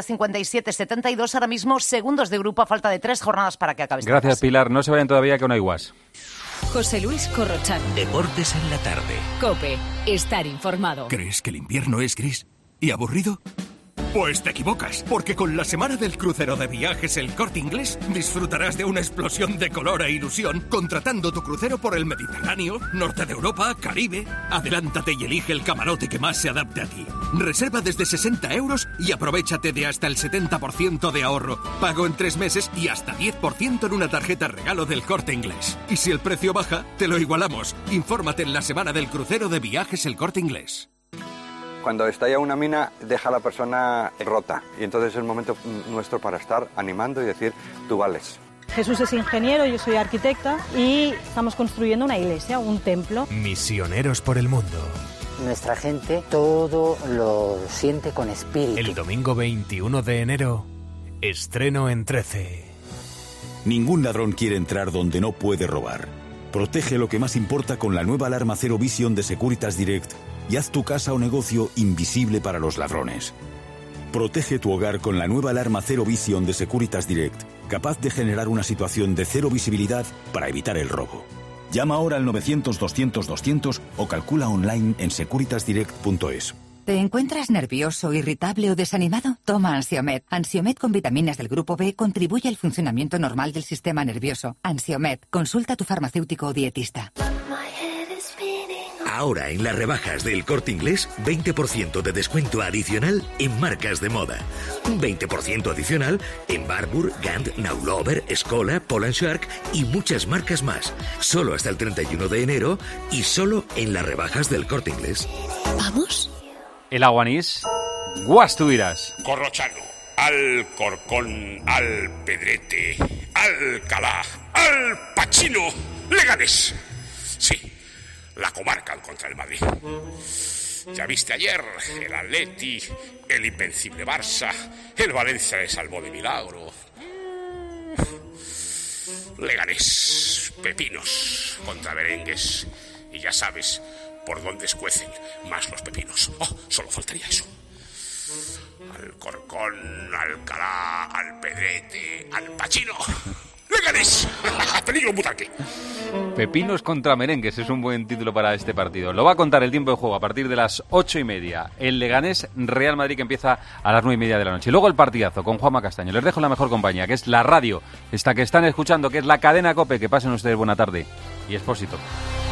57-72, ahora mismo segundos de grupo a falta de 3 jornadas para que acabe. Gracias, Pilar, no se vayan todavía que no hay guas. José Luis Corrochano. Deportes en la tarde. COPE, estar informado. ¿Crees que el invierno es gris y aburrido? Pues te equivocas, porque con la semana del crucero de viajes El Corte Inglés disfrutarás de una explosión de color e ilusión contratando tu crucero por el Mediterráneo, Norte de Europa, Caribe. Adelántate y elige el camarote que más se adapte a ti. Reserva desde 60 euros y aprovechate de hasta el 70% de ahorro. Pago en 3 meses y hasta 10% en una tarjeta regalo del Corte Inglés. Y si el precio baja, te lo igualamos. Infórmate en la semana del crucero de viajes El Corte Inglés. Cuando estalla una mina, deja a la persona rota. Y entonces es el momento nuestro para estar animando y decir, tú vales. Jesús es ingeniero, yo soy arquitecta y estamos construyendo una iglesia, un templo. Misioneros por el mundo. Nuestra gente todo lo siente con espíritu. El domingo 21 de enero, estreno en 13. Ningún ladrón quiere entrar donde no puede robar. Protege lo que más importa con la nueva alarma Zero Vision de Securitas Direct y haz tu casa o negocio invisible para los ladrones. Protege tu hogar con la nueva alarma Zero Vision de Securitas Direct, capaz de generar una situación de cero visibilidad para evitar el robo. Llama ahora al 900-200-200 o calcula online en securitasdirect.es. ¿Te encuentras nervioso, irritable o desanimado? Toma Ansiomed. Ansiomed con vitaminas del grupo B contribuye al funcionamiento normal del sistema nervioso. Ansiomed. Consulta a tu farmacéutico o dietista. Ahora en las rebajas del Corte Inglés, 20% de descuento adicional en marcas de moda. Un 20% adicional en Barbour, Gant, Now Lover, Escola, Poll & Shark y muchas marcas más. Solo hasta el 31 de enero y solo en las rebajas del Corte Inglés. ¿Vamos? El Aguanís, Guastuiras. Corrochano, Alcorcón, Alpedrete, Alcalá, Alpachino, Leganés. Sí, la comarca contra el Madrid. Ya viste ayer el Atleti, el invencible Barça, el Valencia le salvó de milagro. Leganés, pepinos contra merengues. Y ya sabes por dónde escuecen más los pepinos. Oh, solo faltaría eso. Alcorcón, Alcalá, Alpedrete, Alpachino, Leganés. Peligro butarque. Pepinos contra merengues es un buen título para este partido. Lo va a contar el tiempo de juego a partir de las 8:30. El Leganés Real Madrid, que empieza a las 9:30 de la noche. Y luego el partidazo con Juanma Castaño. Les dejo la mejor compañía, que es la radio, esta que están escuchando, que es la cadena COPE. Que pasen ustedes buena tarde. Y Expósito.